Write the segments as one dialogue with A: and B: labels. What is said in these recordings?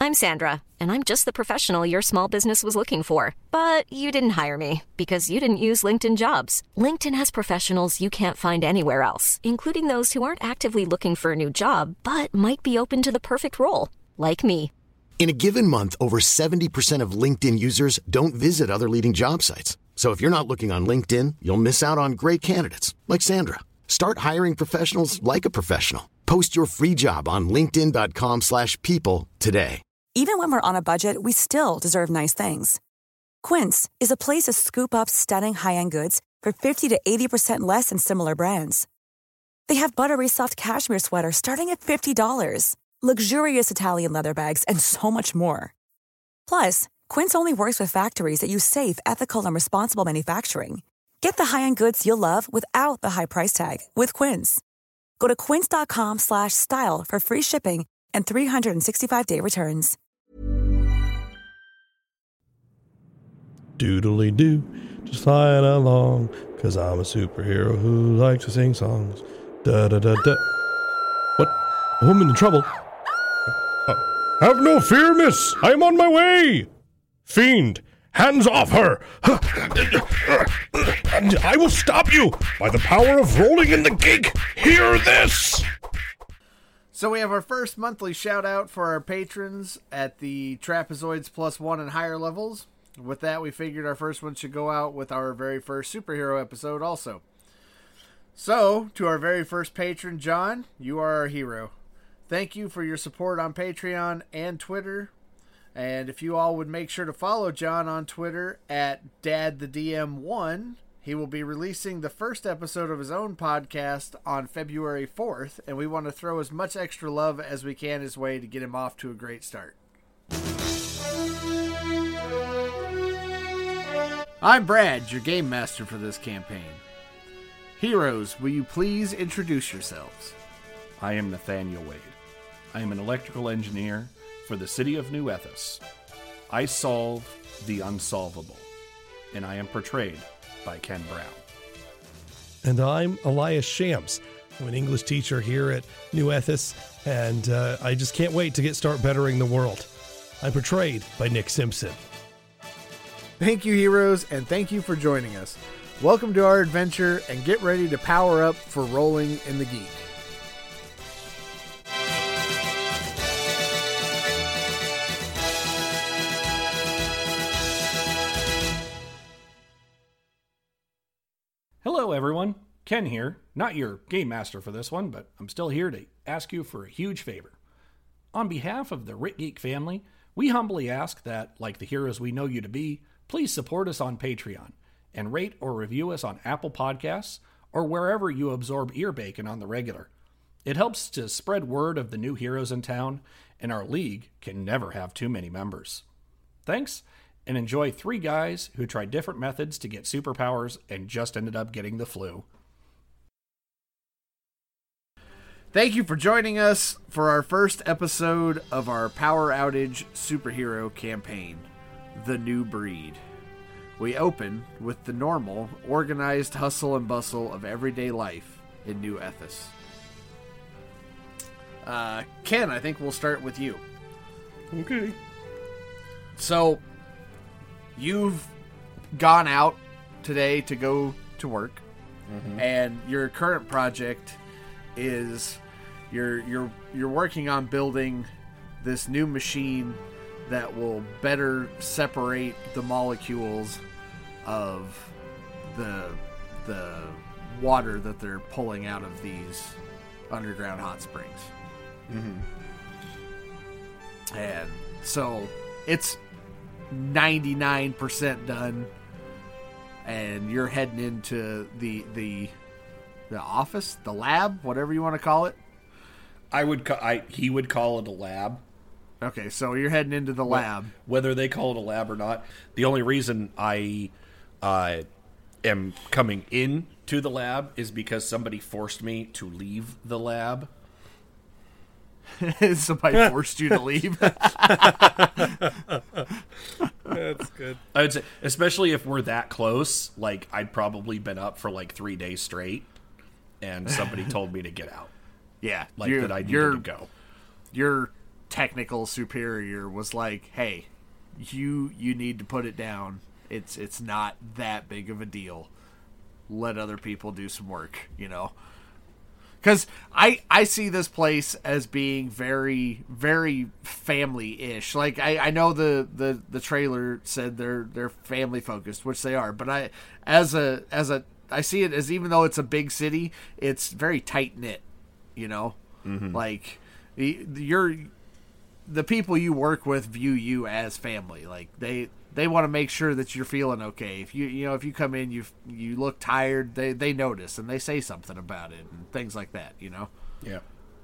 A: I'm Sandra, and I'm just the professional your small business was looking for. But you didn't hire me because you didn't use LinkedIn Jobs. LinkedIn has professionals you can't find anywhere else, including those who aren't actively looking for a new job, but might be open to the perfect role, like me.
B: In a given month, over 70% of LinkedIn users don't visit other leading job sites. So if you're not looking on LinkedIn, you'll miss out on great candidates like Sandra. Start hiring professionals like a professional. Post your free job on linkedin.com/people today.
C: Even when we're on a budget, we still deserve nice things. Quince is a place to scoop up stunning high-end goods for 50 to 80% less than similar brands. They have buttery soft cashmere sweaters starting at $50, luxurious Italian leather bags, and so much more. Plus, Quince only works with factories that use safe, ethical, and responsible manufacturing. Get the high-end goods you'll love without the high price tag with Quince. Go to quince.com/style for free shipping and 365-day returns.
D: Doodly-doo, just flying along, 'cause I'm a superhero who likes to sing songs. Da-da-da-da. What? A woman in trouble? Have no fear, miss. I'm on my way. Fiend, hands off her. I will stop you by the power of rolling in the gig. Hear this.
E: So we have our first monthly shout out for our patrons at the Trapezoids +1 and higher levels. With that, we figured our first one should go out with our very first superhero episode also. So, to our very first patron, John, you are our hero. Thank you for your support on Patreon and Twitter. And if you all would make sure to follow John on Twitter at DadTheDM1, he will be releasing the first episode of his own podcast on February 4th, and we want to throw as much extra love as we can his way to get him off to a great start. I'm Brad, your game master for this campaign. Heroes, will you please introduce yourselves?
F: I am Nathaniel Wade. I am an electrical engineer for the city of New Ethos. I solve the unsolvable, and I am portrayed by Ken Brown.
D: And I'm Elias Shams. I'm an English teacher here at New Ethos, and I just can't wait to start bettering the world. I'm portrayed by Nick Simpson.
E: Thank you, heroes, and thank you for joining us. Welcome to our adventure, and get ready to power up for Rolling in the Geek.
F: Hello, everyone. Ken here. Not your game master for this one, but I'm still here to ask you for a huge favor. On behalf of the Rit Geek family, we humbly ask that, like the heroes we know you to be, please support us on Patreon and rate or review us on Apple Podcasts or wherever you absorb ear bacon on the regular. It helps to spread word of the new heroes in town, and our league can never have too many members. Thanks, and enjoy three guys who tried different methods to get superpowers and just ended up getting the flu.
E: Thank you for joining us for our first episode of our Power Outage superhero campaign, The New Breed. We open with the normal, organized hustle and bustle of everyday life in New Ethos. Ken, I think we'll start with you.
D: Okay.
E: So, you've gone out today to go to work, and your current project is you're working on building this new machine that will better separate the molecules of the water that they're pulling out of these underground hot springs. And so it's 99% done, and you're heading into the office, the lab, whatever you want to call it.
F: He would call it a lab.
E: Okay, so you're heading into the lab.
F: Whether they call it a lab or not, the only reason I am coming in to the lab is because somebody forced me to leave the lab.
E: Somebody forced you to leave.
D: That's good.
F: I would say, especially if we're that close, like I'd probably been up for like 3 days straight, and somebody told me to get out.
E: Yeah,
F: Like that I needed to go.
E: You're technical superior was like, hey, you need to put it down. It's not that big of a deal. Let other people do some work, you know? Because I see this place as being very, very family-ish. Like, I know the trailer said they're family-focused, which they are. But I see it as, even though it's a big city, it's very tight-knit, you know? Mm-hmm. Like, the people you work with view you as family. Like, they want to make sure that you're feeling okay. If if you come in, you look tired, they notice and they say something about it and things like that, you know?
G: Yeah.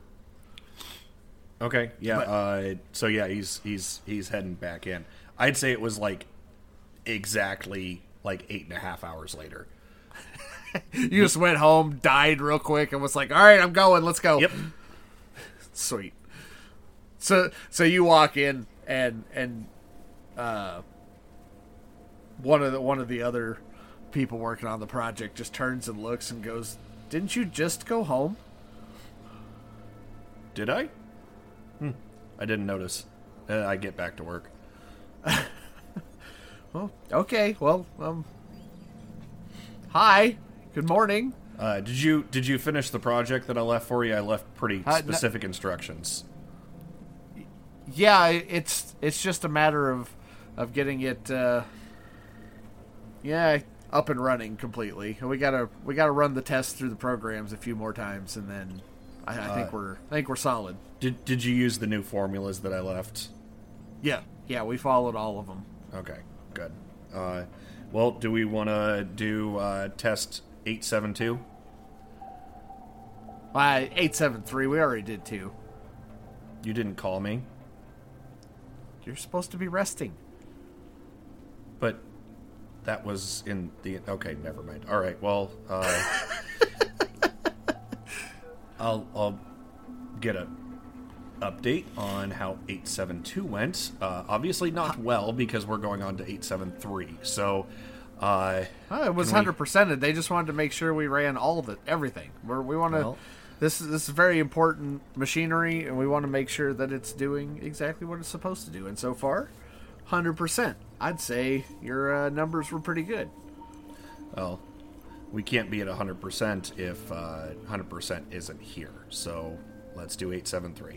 G: Okay. Yeah. So yeah, he's heading back in. I'd say it was like exactly like 8.5 hours later.
E: You just went home, died real quick, and was like, all right, I'm going. Let's go.
G: Yep.
E: Sweet. So you walk in and one of the other people working on the project just turns and looks and goes, "Didn't you just go home?"
G: Did I? I didn't notice. I get back to work.
E: Well, okay. Well, hi. Good morning.
G: Did you finish the project that I left for you? I left pretty specific instructions.
E: Yeah, it's just a matter of getting it up and running completely. We gotta run the tests through the programs a few more times, and then I think we're solid.
G: Did you use the new formulas that I left?
E: Yeah, we followed all of them.
G: Okay, good. Well, do we want to do test 872?
E: 873. We already did 2.
G: You didn't call me.
E: You're supposed to be resting.
G: But that was in the... Okay, never mind. All right, well, I'll get a update on how 872 went. Obviously not well, because we're going on to 873. So,
E: it was 100%. They just wanted to make sure we ran all of it, everything. We want to... This is very important machinery, and we want to make sure that it's doing exactly what it's supposed to do. And so far, 100%. I'd say your numbers were pretty good.
G: Well, we can't be at 100% if 100% isn't here. So let's do 873.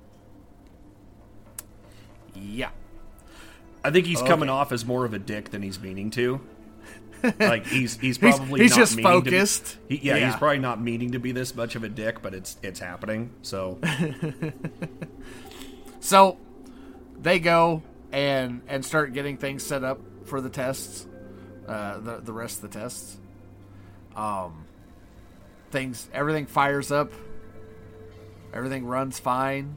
E: Yeah.
G: I think he's coming off as more of a dick than he's meaning to. Like he's probably
E: he's
G: not
E: just
G: meaning
E: focused.
G: He's probably not meaning to be this much of a dick, but it's happening. So,
E: so they go and start getting things set up for the tests, the rest of the tests. Everything fires up. Everything runs fine.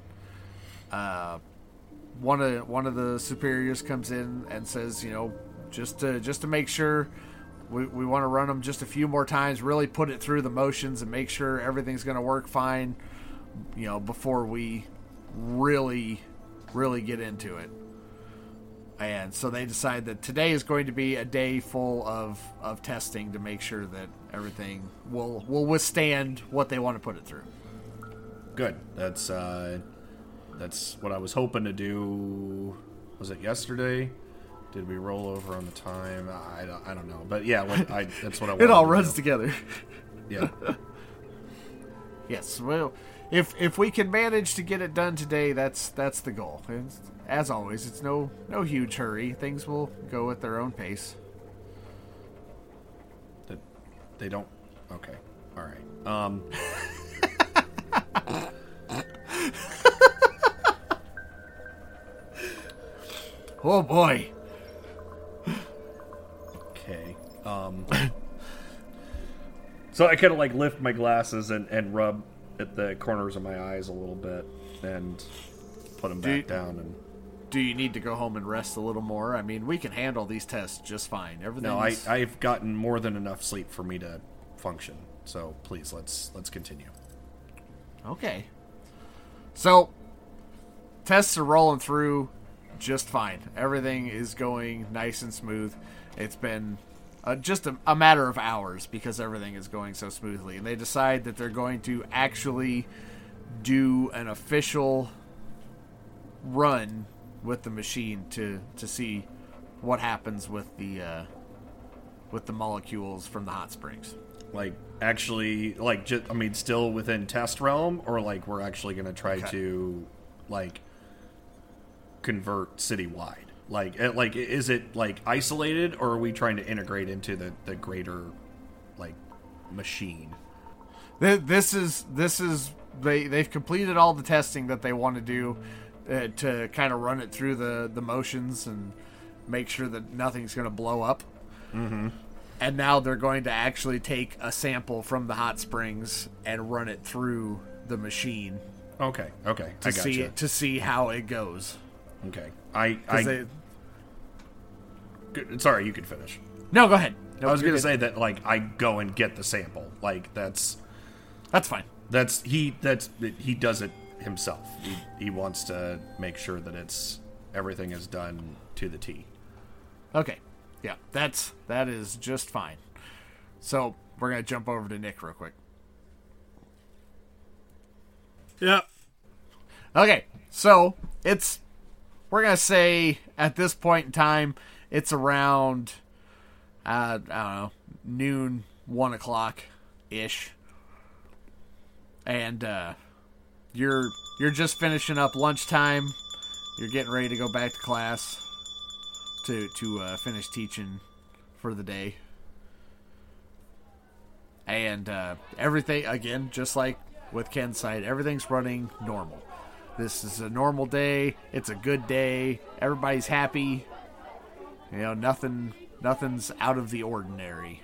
E: One of the superiors comes in and says, just to make sure. We want to run them just a few more times, really put it through the motions and make sure everything's going to work fine, before we really, really get into it. And so they decide that today is going to be a day full of testing to make sure that everything will withstand what they want to put it through.
G: Good. That's what I was hoping to do. Was it yesterday? Did we roll over on the time? I don't know. But yeah, that's what I wanted.
E: It all runs together.
G: Yeah.
E: Yes. Well, if we can manage to get it done today, that's the goal. And as always, it's no huge hurry. Things will go at their own pace.
G: They don't. Okay. All right.
E: Oh boy.
G: Okay. So I kind of lift my glasses and rub at the corners of my eyes a little bit and put them back down. And
E: do you need to go home and rest a little more? I mean, we can handle these tests just fine.
G: No, I've gotten more than enough sleep for me to function. So please, let's continue.
E: Okay. So tests are rolling through just fine. Everything is going nice and smooth. It's been just a matter of hours because everything is going so smoothly. And they decide that they're going to actually do an official run with the machine to see what happens with the molecules from the hot springs.
G: Like, actually, like, just, I mean, still within test realm, or like we're actually going to try to, like, convert citywide? Like, is it like isolated, or are we trying to integrate into the greater, like, machine?
E: This is they've completed all the testing that they want to do to kind of run it through the motions and make sure that nothing's going to blow up.
G: Mm-hmm.
E: And now they're going to actually take a sample from the hot springs and run it through the machine.
G: Okay.
E: To see how it goes.
G: Okay. Sorry, you could finish.
E: No, go ahead. No,
G: I was going to say that, like, I go and get the sample. Like, that's
E: fine.
G: He does it himself. He wants to make sure that everything is done to the T.
E: Okay. Yeah, that is just fine. So we're gonna jump over to Nick real quick.
D: Yeah.
E: Okay, so we're gonna say at this point in time it's around I don't know, noon, 1 o'clock ish, and you're just finishing up lunchtime. You're getting ready to go back to class to finish teaching for the day. And everything, again, just like with Ken's side, everything's running normal. This is a normal day. It's a good day. Everybody's happy. You know, nothing's out of the ordinary.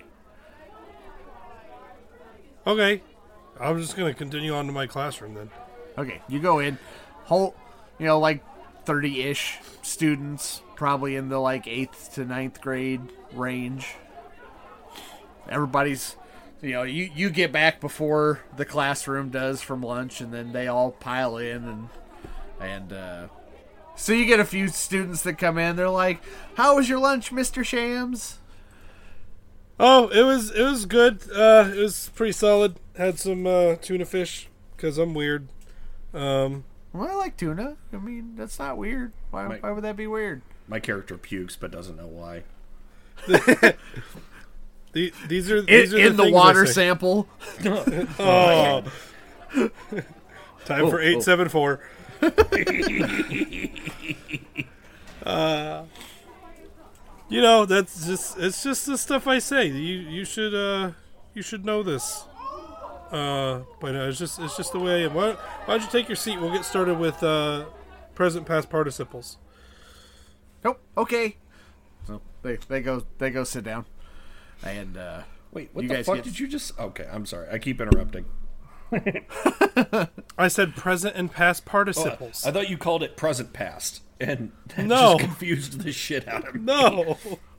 D: Okay. I'm just going to continue on to my classroom then.
E: Okay, you go in. Like 30-ish students, probably in the like 8th to 9th grade range. Everybody's, you get back before the classroom does from lunch, and then they all pile in, and so you get a few students that come in. They're like, "How was your lunch, Mr. Shams?"
D: Oh, it was good. It was pretty solid. Had some tuna fish because I'm weird.
E: Well, I like tuna. I mean, that's not weird. Why would that be weird?
G: My character pukes, but doesn't know why.
D: These are
E: in the water sample.
D: Oh, time for 874. It's just the stuff I say. You should know this. But it's just the way I am. Why don't you take your seat? We'll get started with present past participles.
E: Nope. Okay. So they go sit down, and
G: wait, what the fuck did you just? Okay, I'm sorry. I keep interrupting.
D: I said present and past participles.
G: I thought you called it present past, and that
D: No.
G: just confused the shit out of me.
D: No.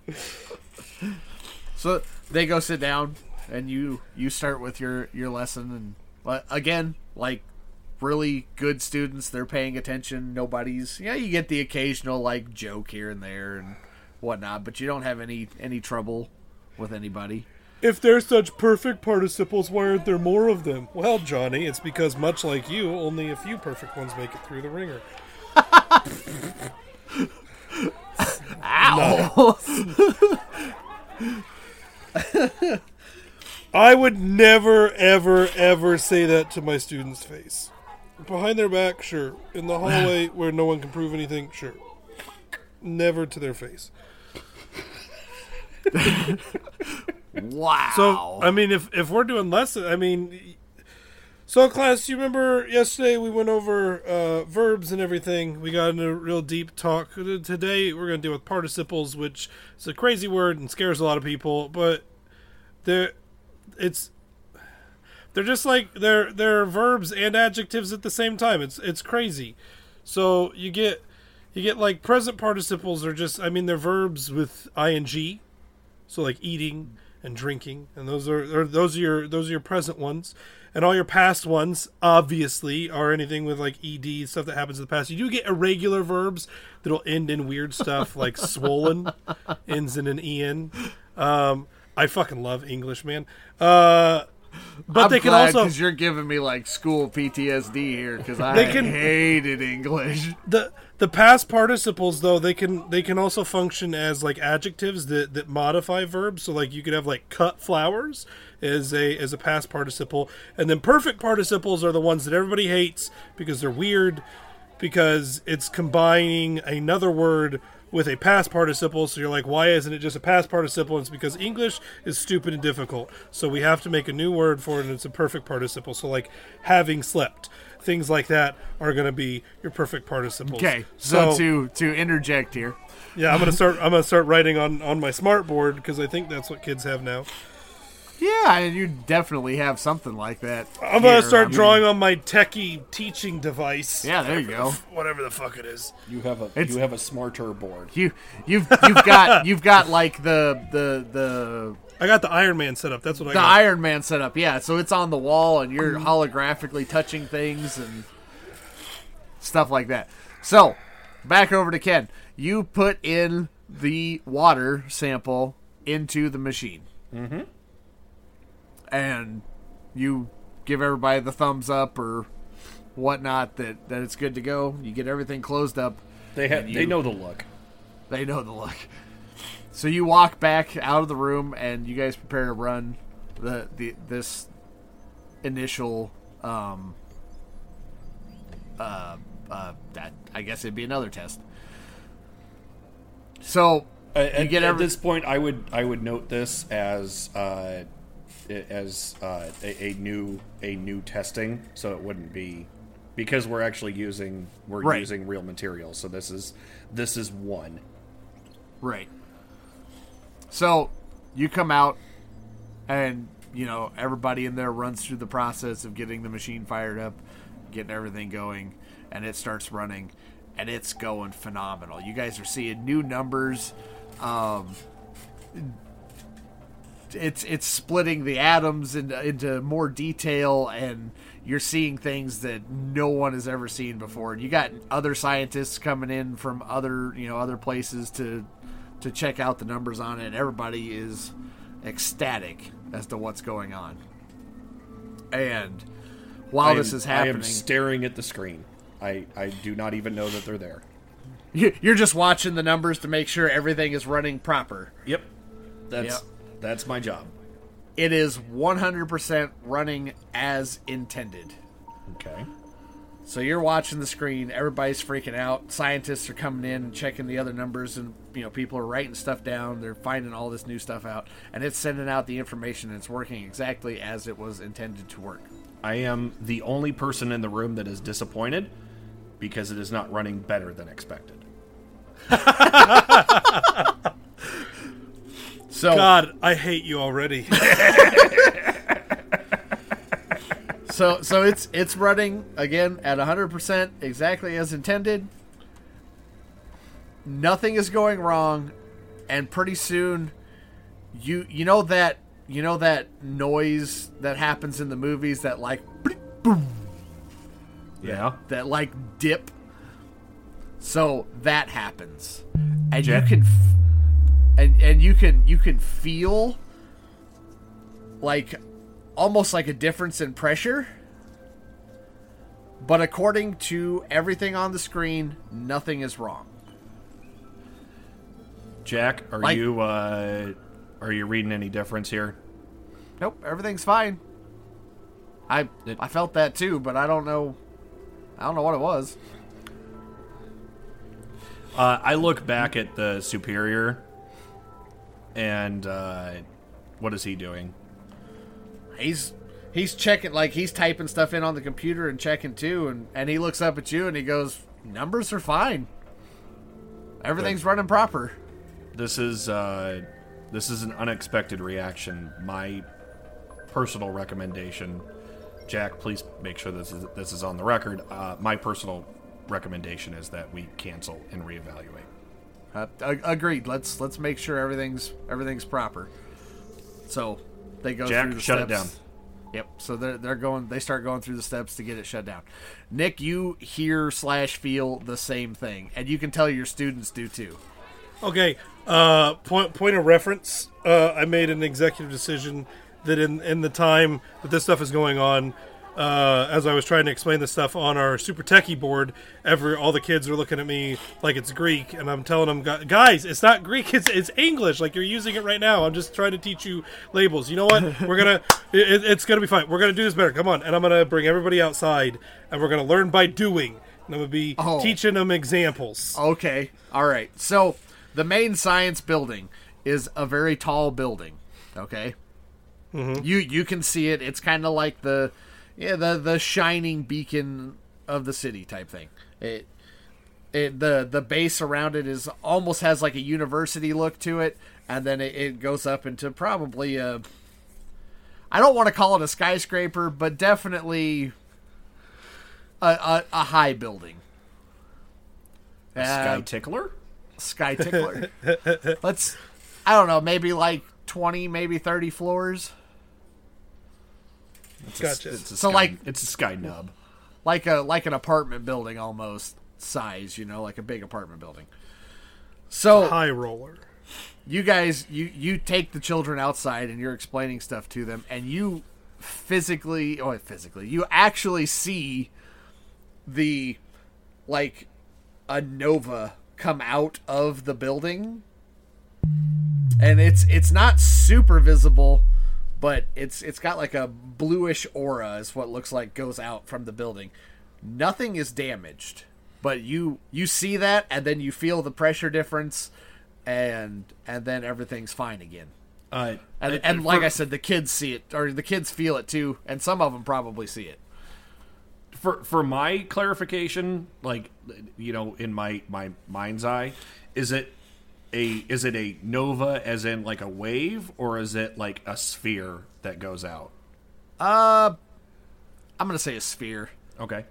E: So they go sit down, and you start with your lesson, and again, like really good students, they're paying attention. Nobody's, you get the occasional like joke here and there and whatnot, but you don't have any trouble with anybody.
D: If they're such perfect participles, why aren't there more of them? Well, Johnny, it's because much like you, only a few perfect ones make it through the ringer.
E: Ow!
D: I would never, ever, ever say that to my students' face. Behind their back, sure. In the hallway where no one can prove anything, sure. Never to their face.
E: Wow.
D: So, I mean, if we're doing lessons, so class, you remember yesterday we went over verbs and everything. We got into a real deep talk. Today we're going to deal with participles, which is a crazy word and scares a lot of people, but they're just like they're verbs and adjectives at the same time. It's crazy. So you get like present participles are just, they're verbs with ing. So like eating and drinking, and those are your present ones, and all your past ones obviously are anything with like ed, stuff that happens in the past. You do get irregular verbs that'll end in weird stuff like swollen ends in an en. I fucking love English, man. But they can also,
E: because you're giving me like school PTSD here because I hated English.
D: The past participles though they can also function as like adjectives that modify verbs. So like you could have like cut flowers as a past participle, and then perfect participles are the ones that everybody hates because they're weird, because it's combining another word with a past participle. So you're like, why isn't it just a past participle? And it's because English is stupid and difficult, so we have to make a new word for it, and it's a perfect participle. So like having slept, things like that are going to be your perfect participles.
E: Okay, so to interject here,
D: yeah, I'm gonna start writing on my smart board because I think that's what kids have now.
E: Yeah, and you definitely have something like that.
D: I'm going to start drawing on my techie teaching device.
E: Yeah, there you go.
D: Whatever the fuck it is.
F: You have a smarter board.
E: You've got like the
D: I got the Iron Man set up. That's what I got.
E: The Iron Man set up. Yeah, so it's on the wall and you're holographically touching things and stuff like that. So, back over to Ken. You put in the water sample into the machine.
G: Mm-hmm.
E: And you give everybody the thumbs up or whatnot that it's good to go. You get everything closed up.
G: They know the look.
E: They know the look. So you walk back out of the room and you guys prepare to run this initial that I guess it'd be another test. So
G: at this point, I would note this as a new testing, so it wouldn't be, because we're actually using real materials. So this is one.
E: Right. So you come out and everybody in there runs through the process of getting the machine fired up, getting everything going, and it starts running, and it's going phenomenal. You guys are seeing new numbers. It's splitting the atoms into more detail, and you're seeing things that no one has ever seen before. And you got other scientists coming in from other places to check out the numbers on it, and everybody is ecstatic as to what's going on. And while this is happening,
G: I am staring at the screen. I do not even know that they're there.
E: You're just watching the numbers to make sure everything is running proper.
G: Yep. That's my job.
E: It is 100% running as intended.
G: Okay.
E: So you're watching the screen, everybody's freaking out, scientists are coming in and checking the other numbers, and people are writing stuff down, they're finding all this new stuff out, and it's sending out the information, and it's working exactly as it was intended to work.
G: I am the only person in the room that is disappointed because it is not running better than expected.
D: So, God, I hate you already.
E: So it's running again at 100% exactly as intended. Nothing is going wrong, and pretty soon, you know that noise that happens in the movies, that like boom,
G: yeah,
E: that like dip. So that happens, and
G: Jack?
E: you can feel like almost like a difference in pressure. But according to everything on the screen, nothing is wrong.
G: Jack, are you reading any difference here?
E: Nope, everything's fine. I felt that too, but I don't know what it was.
G: I look back at the superior, and what is he doing?
E: He's checking, like he's typing stuff in on the computer and checking too, and he looks up at you and he goes, "Numbers are fine. Everything's running proper."
G: This is an unexpected reaction. My personal recommendation, Jack, please make sure this is on the record. My personal recommendation is that we cancel and reevaluate.
E: Agreed. Let's make sure everything's proper. So they go
G: Jack,
E: through the
G: shut
E: steps.
G: it down.
E: Yep. So they start going through the steps to get it shut down. Nick, you hear / feel the same thing, and you can tell your students do too.
D: Okay. Point of reference. I made an executive decision that in the time that this stuff is going on, as I was trying to explain this stuff on our Super Techie board, all the kids are looking at me like it's Greek, and I'm telling them, guys, it's not Greek, it's English. Like, you're using it right now. I'm just trying to teach you labels. You know what? It's gonna be fine. We're gonna do this better. Come on, and I'm gonna bring everybody outside, and we're gonna learn by doing. And I'm gonna be teaching them examples.
E: Okay, all right. So the main science building is a very tall building. Okay, you can see it. It's kind of like the shining beacon of the city type thing. The base around it is almost has like a university look to it, and then it goes up into probably I don't want to call it a skyscraper, but definitely a high building.
G: Sky Tickler?
E: Sky Tickler. I don't know, maybe like 20, maybe 30 floors.
D: Gotcha.
G: It's a sky nub.
E: Like an apartment building almost size, like a big apartment building. So
D: high roller.
E: You guys, you take the children outside and you're explaining stuff to them, and you you actually see a nova come out of the building, and it's not super visible, but it's got like a bluish aura is what it looks like goes out from the building. Nothing is damaged, but you see that, and then you feel the pressure difference, and then everything's fine again. And like I said, the kids see it, or the kids feel it too, and some of them probably see it.
G: For my clarification, in my mind's eye, is it a nova as in like a wave, or is it like a sphere that goes out?
E: I'm gonna say a sphere.
G: Okay.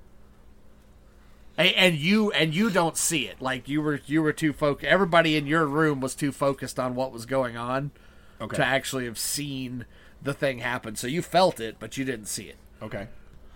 E: And you don't see it. Like you were too focused. Everybody in your room was too focused on what was going on to actually have seen the thing happen. So you felt it, but you didn't see it.
G: Okay.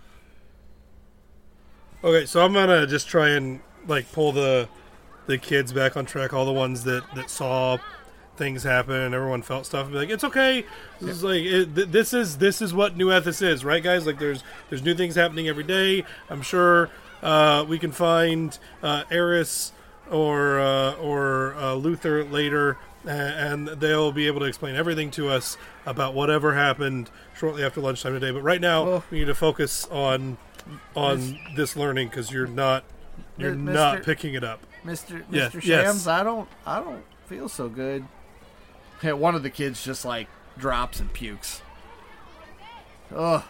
D: Okay, so I'm gonna just try and pull the kids back on track. All the ones that saw things happen and everyone felt stuff, and be like, it's okay. This is this is what New Ethos is, right, guys? Like there's new things happening every day. I'm sure we can find Eris or Luther later, and they'll be able to explain everything to us about whatever happened shortly after lunchtime today. But right now, we need to focus on this learning, because you're not picking it up,
E: Mr.
D: Yes.
E: Shams. I don't feel so good. Hey, one of the kids just drops and pukes. Oh,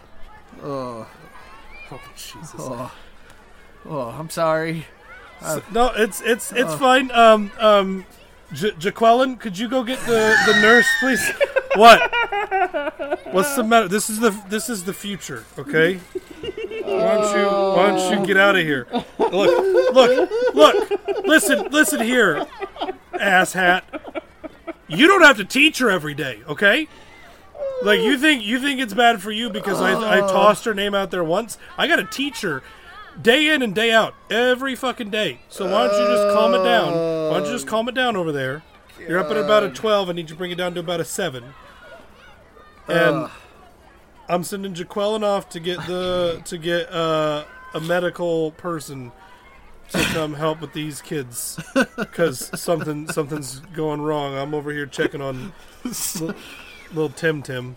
D: Jesus.
E: Oh, I'm sorry.
D: No, it's fine. Jaqueline, could you go get the nurse, please? What? What's the matter? This is the future, okay? Why don't you get out of here? Look! Listen here, asshat. You don't have to teach her every day, okay? Like you think it's bad for you because I tossed her name out there once? I got to teach her day in and day out, every fucking day. So why don't you just calm it down? Why don't you just calm it down over there? You're up at about a 12. I need you to bring it down to about a 7. And I'm sending Jaqueline off to get a medical person to come help with these kids, because something's going wrong. I'm over here checking on little Tim.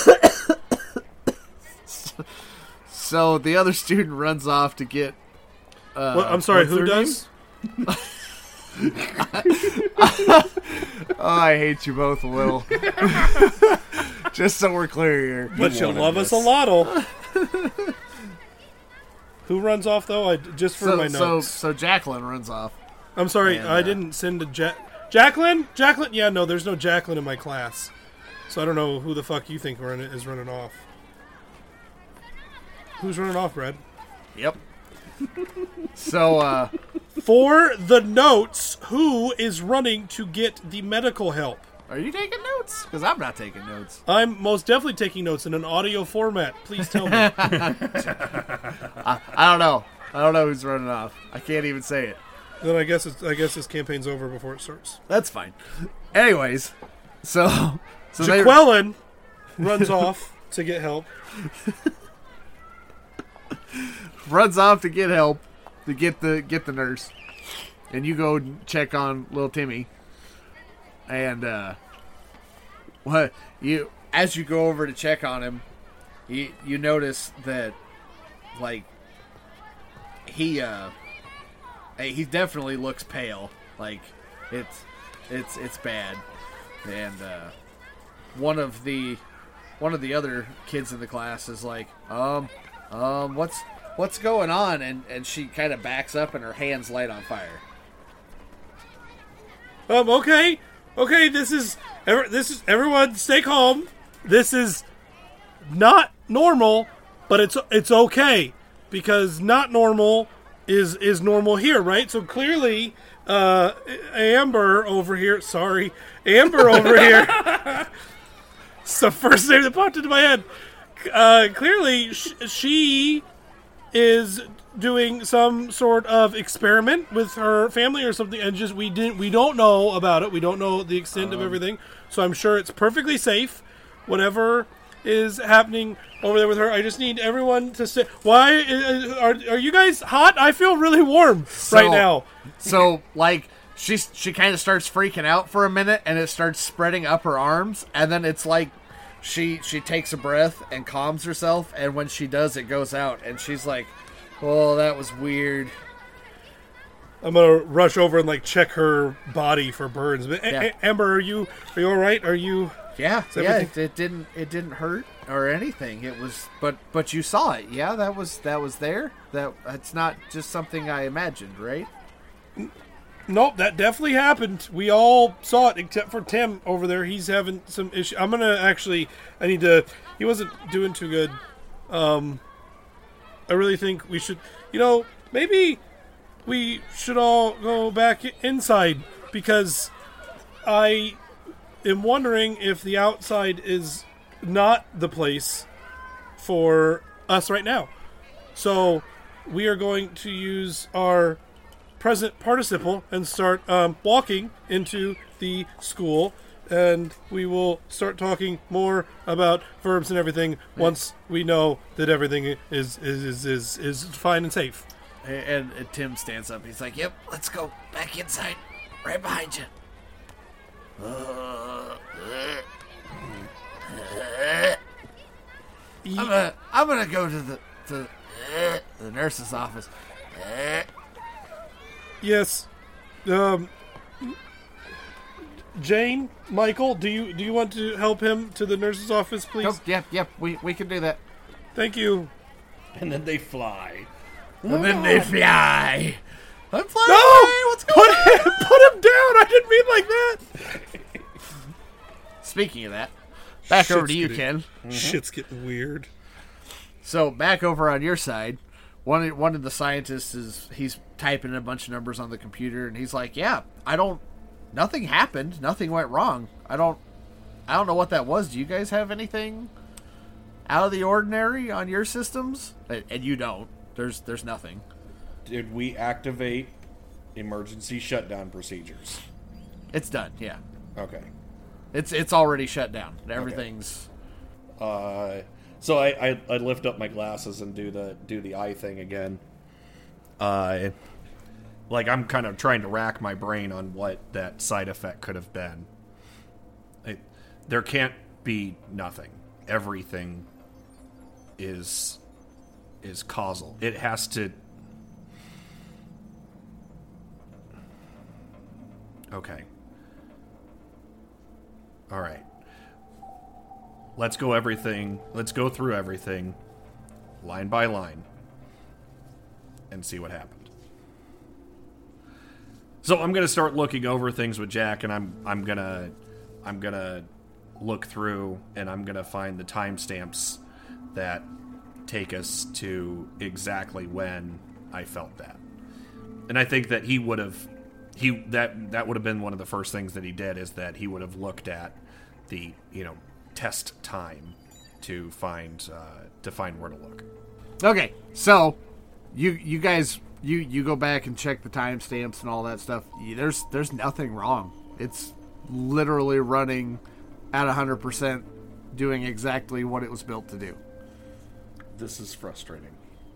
E: So the other student runs off to get.
D: I'm sorry. Who does?
E: I hate you both a little. Just so we're clear here.
D: But you love us a lot. Who runs off though? Just for my notes.
E: So Jacqueline runs off.
D: I'm sorry, I didn't send a Jacqueline. Jacqueline? Yeah, no, there's no Jacqueline in my class, so I don't know who the fuck you think is running off. Who's running off, Brad?
E: Yep. So,
D: for the notes, who is running to get the medical help?
E: Are you taking notes? Because I'm not taking notes.
D: I'm most definitely taking notes in an audio format. Please tell me.
E: I don't know. I don't know who's running off. I can't even say it.
D: Then I guess this campaign's over before it starts.
E: That's fine. Anyways, so
D: Jaqueline,
H: runs off to get help.
E: Runs off to get help, to get the nurse, and you go check on little Timmy. And as you go over to check on him, you notice that like he definitely looks pale. Like it's bad. And one of the other kids in the class is like, what's going on? And she kind of backs up and her hands light on fire.
H: Okay, this is everyone stay calm. This is not normal, but it's okay because not normal is normal here, right? So clearly Amber over here, it's the first name that popped into my head. Clearly she is doing some sort of experiment with her family or something, and just we don't know about it. We don't know the extent of everything, so I'm sure it's perfectly safe. Whatever is happening over there with her, I just need everyone to stay. Why are you guys hot? I feel really warm right now.
E: So like she kind of starts freaking out for a minute, and it starts spreading up her arms, and then it's like she takes a breath and calms herself, and when she does, it goes out, and she's like, "Oh, that was weird."
H: I'm gonna rush over and like check her body for burns. But
E: Yeah.
H: Amber, are you all right? Are you?
E: Yeah,
H: everything-
E: it didn't hurt or anything. It was, but you saw it. Yeah, that was there. That's not just something I imagined, right?
H: Nope, that definitely happened. We all saw it except for Tim over there. He's having some issue. I'm gonna he wasn't doing too good. I really think we should, maybe we should all go back inside, because I am wondering if the outside is not the place for us right now. So we are going to use our present participle and start walking into the school, and we will start talking more about verbs and everything once we know that everything is fine and safe.
E: And Tim stands up. He's like, "Yep, let's go back inside, right behind you." I'm gonna go to the nurse's office.
H: Yes. Jane, Michael, do you want to help him to the nurse's office, please?
E: Oh, yep, we can do that.
H: Thank you.
G: And then they fly.
E: And then they fly. I'm flying
H: No!
E: away. What's going on?
H: Put him down. I didn't mean like that.
E: Speaking of that, back over to you,
H: Shit's
E: Ken.
H: Shit's getting weird.
E: So back over on your side, one of the scientists he's typing a bunch of numbers on the computer, and he's like, "Yeah, nothing happened. Nothing went wrong. I don't know what that was. Do you guys have anything out of the ordinary on your systems?" And you don't. There's nothing.
G: Did we activate emergency shutdown procedures?
E: It's done. Yeah.
G: Okay.
E: It's already shut down. Everything's.
G: So I lift up my glasses and do the eye thing again. Like I'm kind of trying to rack my brain on what that side effect could have been. There can't be nothing. Everything is causal. It has to. Okay. All right. Let's go through everything line by line and see what happened. So I'm going to start looking over things with Jack, and I'm going to look through, and I'm going to find the timestamps that take us to exactly when I felt that. And I think that that would have been one of the first things that he did, is that he would have looked at the test time to find where to look.
E: Okay, so you guys you go back and check the timestamps and all that stuff. There's nothing wrong. It's literally running at 100% doing exactly what it was built to do.
G: This is frustrating.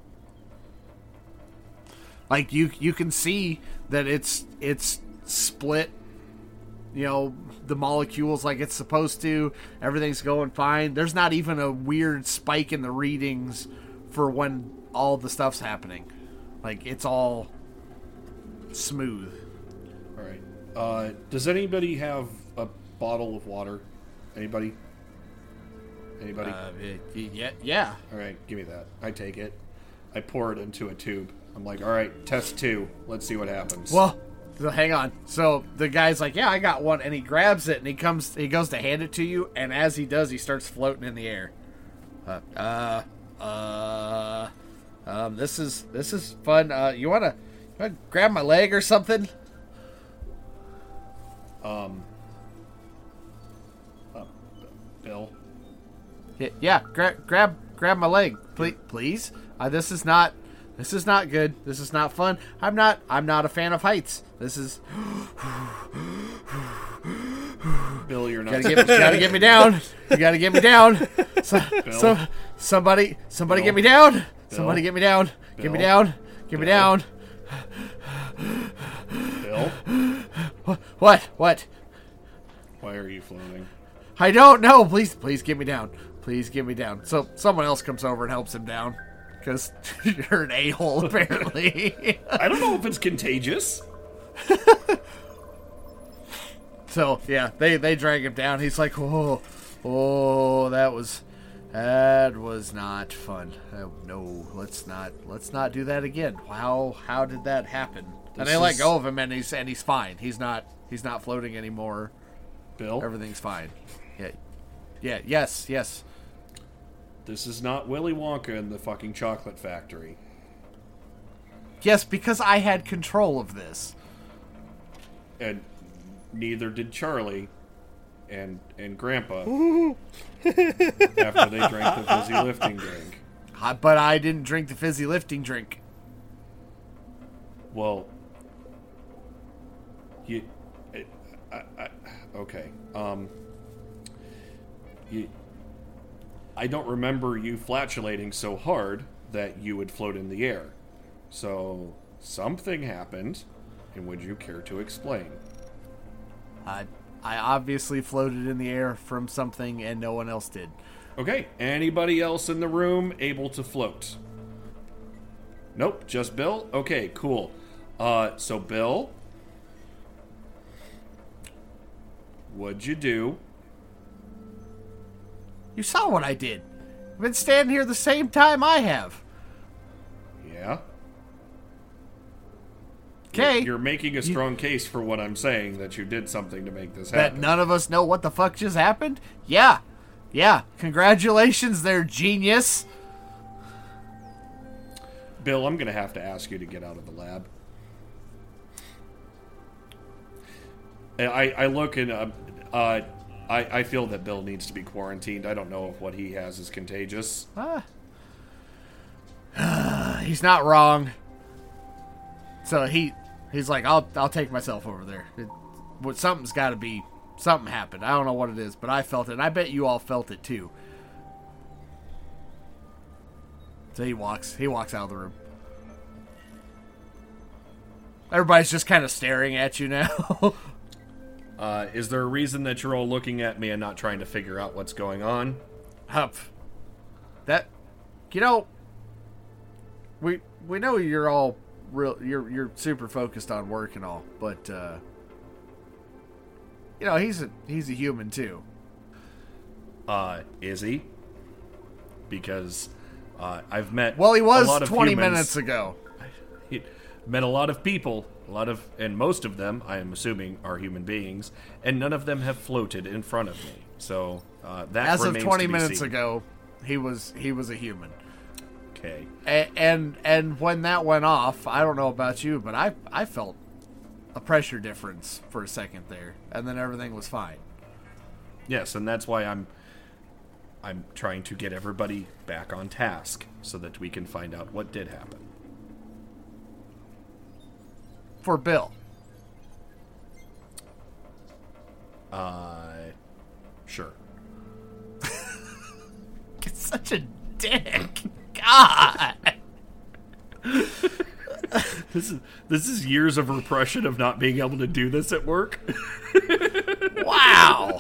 E: Like you can see that it's split, the molecules like it's supposed to. Everything's going fine. There's not even a weird spike in the readings for when all the stuff's happening. Like it's all smooth.
G: All right. Does anybody have a bottle of water? Anybody?
E: Yeah.
G: All right, give me that. I take it. I pour it into a tube. I'm like, all right, test 2. Let's see what happens.
E: Well, hang on. So the guy's like, yeah, I got one, and he grabs it and he goes to hand it to you, and as he does, he starts floating in the air. This is fun. You wanna grab my leg or something?
G: Bill.
E: Yeah. Grab my leg, please. This is not good. This is not fun. I'm not a fan of heights. This is.
G: Bill, you're not.
E: Gotta get me down. You gotta get me down. Somebody
G: Bill.
E: get me down.
G: Bill.
E: Somebody get me down.
G: Bill.
E: Get me down. Get me down.
G: Bill,
E: What?
G: why are you floating?
E: I don't know. Please get me down. Please get me down. So someone else comes over and helps him down. Because you're an a-hole, apparently.
G: I don't know if it's contagious.
E: So, yeah, they drag him down. He's like, oh, that was not fun. No, let's not do that again. How did that happen? And they let go of him, and he's fine. He's not floating anymore.
G: Bill,
E: Everything's fine. Yeah, yes.
G: this is not Willy Wonka and the fucking chocolate factory.
E: Yes, because I had control of this.
G: And neither did Charlie and Grandpa after they drank the fizzy lifting drink.
E: But I didn't drink the fizzy lifting drink.
G: Well, okay. I don't remember you flatulating so hard that you would float in the air. So something happened, and would you care to explain?
E: I obviously floated in the air from something, and no one else did.
G: Okay, anybody else in the room able to float? Nope, just Bill? Okay, cool. So Bill, what'd you do?
E: You saw what I did. I've been standing here the same time I have.
G: Yeah?
E: Okay.
G: You're making a strong case for what I'm saying, that you did something to make this
E: That
G: happen.
E: none of us know what the fuck just happened? Yeah. Congratulations there, genius.
G: Bill, I'm going to have to ask you to get out of the lab. I look and I feel that Bill needs to be quarantined. I don't know if what he has is contagious.
E: He's not wrong. So he's like, I'll take myself over there. Something's got to be. Something happened. I don't know what it is, but I felt it, and I bet you all felt it too. So he walks out of the room. Everybody's just kind of staring at you now.
G: Is there a reason that you're all looking at me and not trying to figure out what's going on?
E: That, we know you're all real. You're super focused on work and all, but he's a human too.
G: Is he? Because I've met.
E: Well, he was
G: a lot of
E: 20
G: humans.
E: minutes ago.
G: Met a lot of people, and most of them, I am assuming, are human beings, and none of them have floated in front of me. So that
E: as of
G: remains
E: 20
G: to be
E: minutes
G: seen.
E: ago, he was a human.
G: Okay.
E: And when that went off, I don't know about you, but I felt a pressure difference for a second there, and then everything was fine.
G: Yes, and that's why I'm trying to get everybody back on task so that we can find out what did happen.
E: For Bill.
G: Sure.
E: such a dick. God.
G: This is years of repression of not being able to do this at work.
E: Wow.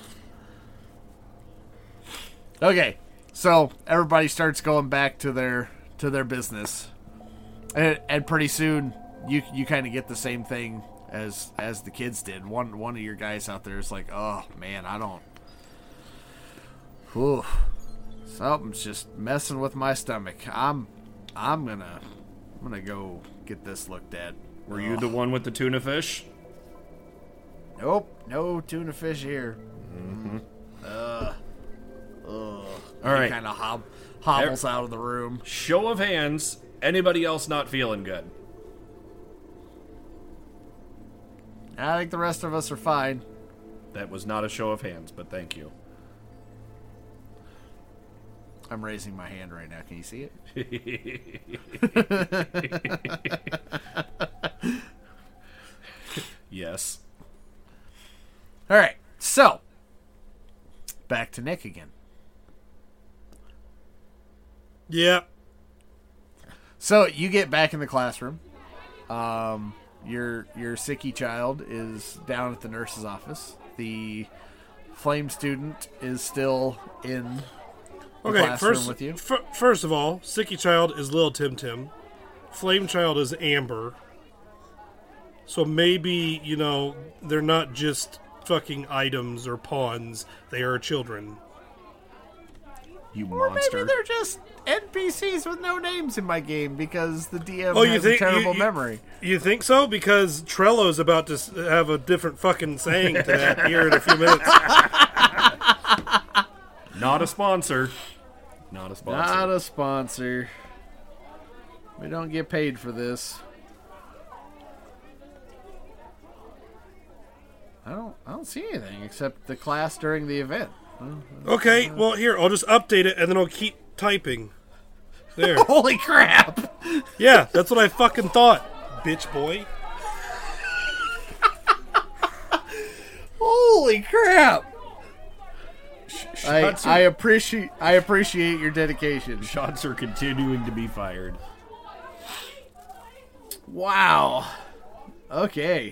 E: Okay, so everybody starts going back to their business, and pretty soon you kind of get the same thing as the kids did. One of your guys out there is like, oh man, I don't. Whew, something's just messing with my stomach. I'm gonna go get this looked at.
G: Were you the one with the tuna fish?
E: Nope, no tuna fish here.
G: Mm-hmm.
E: All right, kind of hobbles out of the room.
G: Show of hands. Anybody else not feeling good?
E: I think the rest of us are fine.
G: That was not a show of hands, but thank you.
E: I'm raising my hand right now. Can you see it?
G: Yes.
E: All right. So, back to Nick again.
H: Yeah.
E: So, you get back in the classroom. Your sicky child is down at the nurse's office. The flame student is still in the classroom with you.
H: First of all, sicky child is Lil Tim Tim. Flame child is Amber. So maybe, they're not just fucking items or pawns. They are children.
G: You
E: or
G: monster.
E: Maybe they're just NPCs with no names in my game because the DM has a terrible memory.
H: You think so? Because Trello's about to have a different fucking saying to that here in a few minutes.
G: Not a sponsor. Not a sponsor.
E: Not a sponsor. We don't get paid for this. I don't see anything except the class during the event.
H: Okay, well here, I'll just update it and then I'll keep typing. There.
E: Holy crap!
H: Yeah, that's what I fucking thought, bitch boy.
E: Holy crap! I appreciate your dedication.
G: Shots are continuing to be fired.
E: Wow. Okay.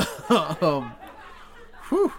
E: Whew.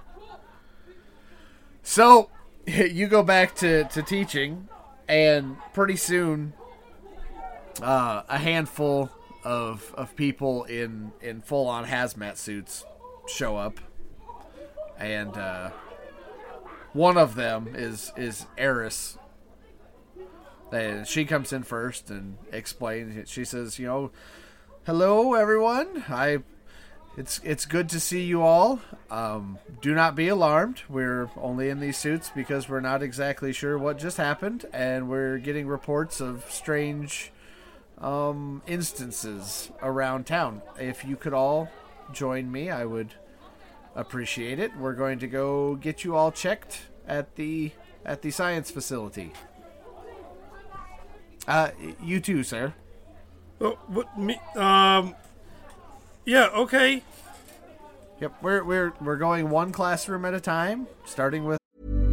E: So, you go back to teaching, and pretty soon, a handful of people in full-on hazmat suits show up, and one of them is Eris. And she comes in first and explains. She says, hello, everyone. It's good to see you all. Do not be alarmed. We're only in these suits because we're not exactly sure what just happened, and we're getting reports of strange instances around town. If you could all join me, I would appreciate it. We're going to go get you all checked at the science facility. You too, sir.
H: Oh, what me? Yeah, okay.
E: Yep, we're going one classroom at a time, starting with.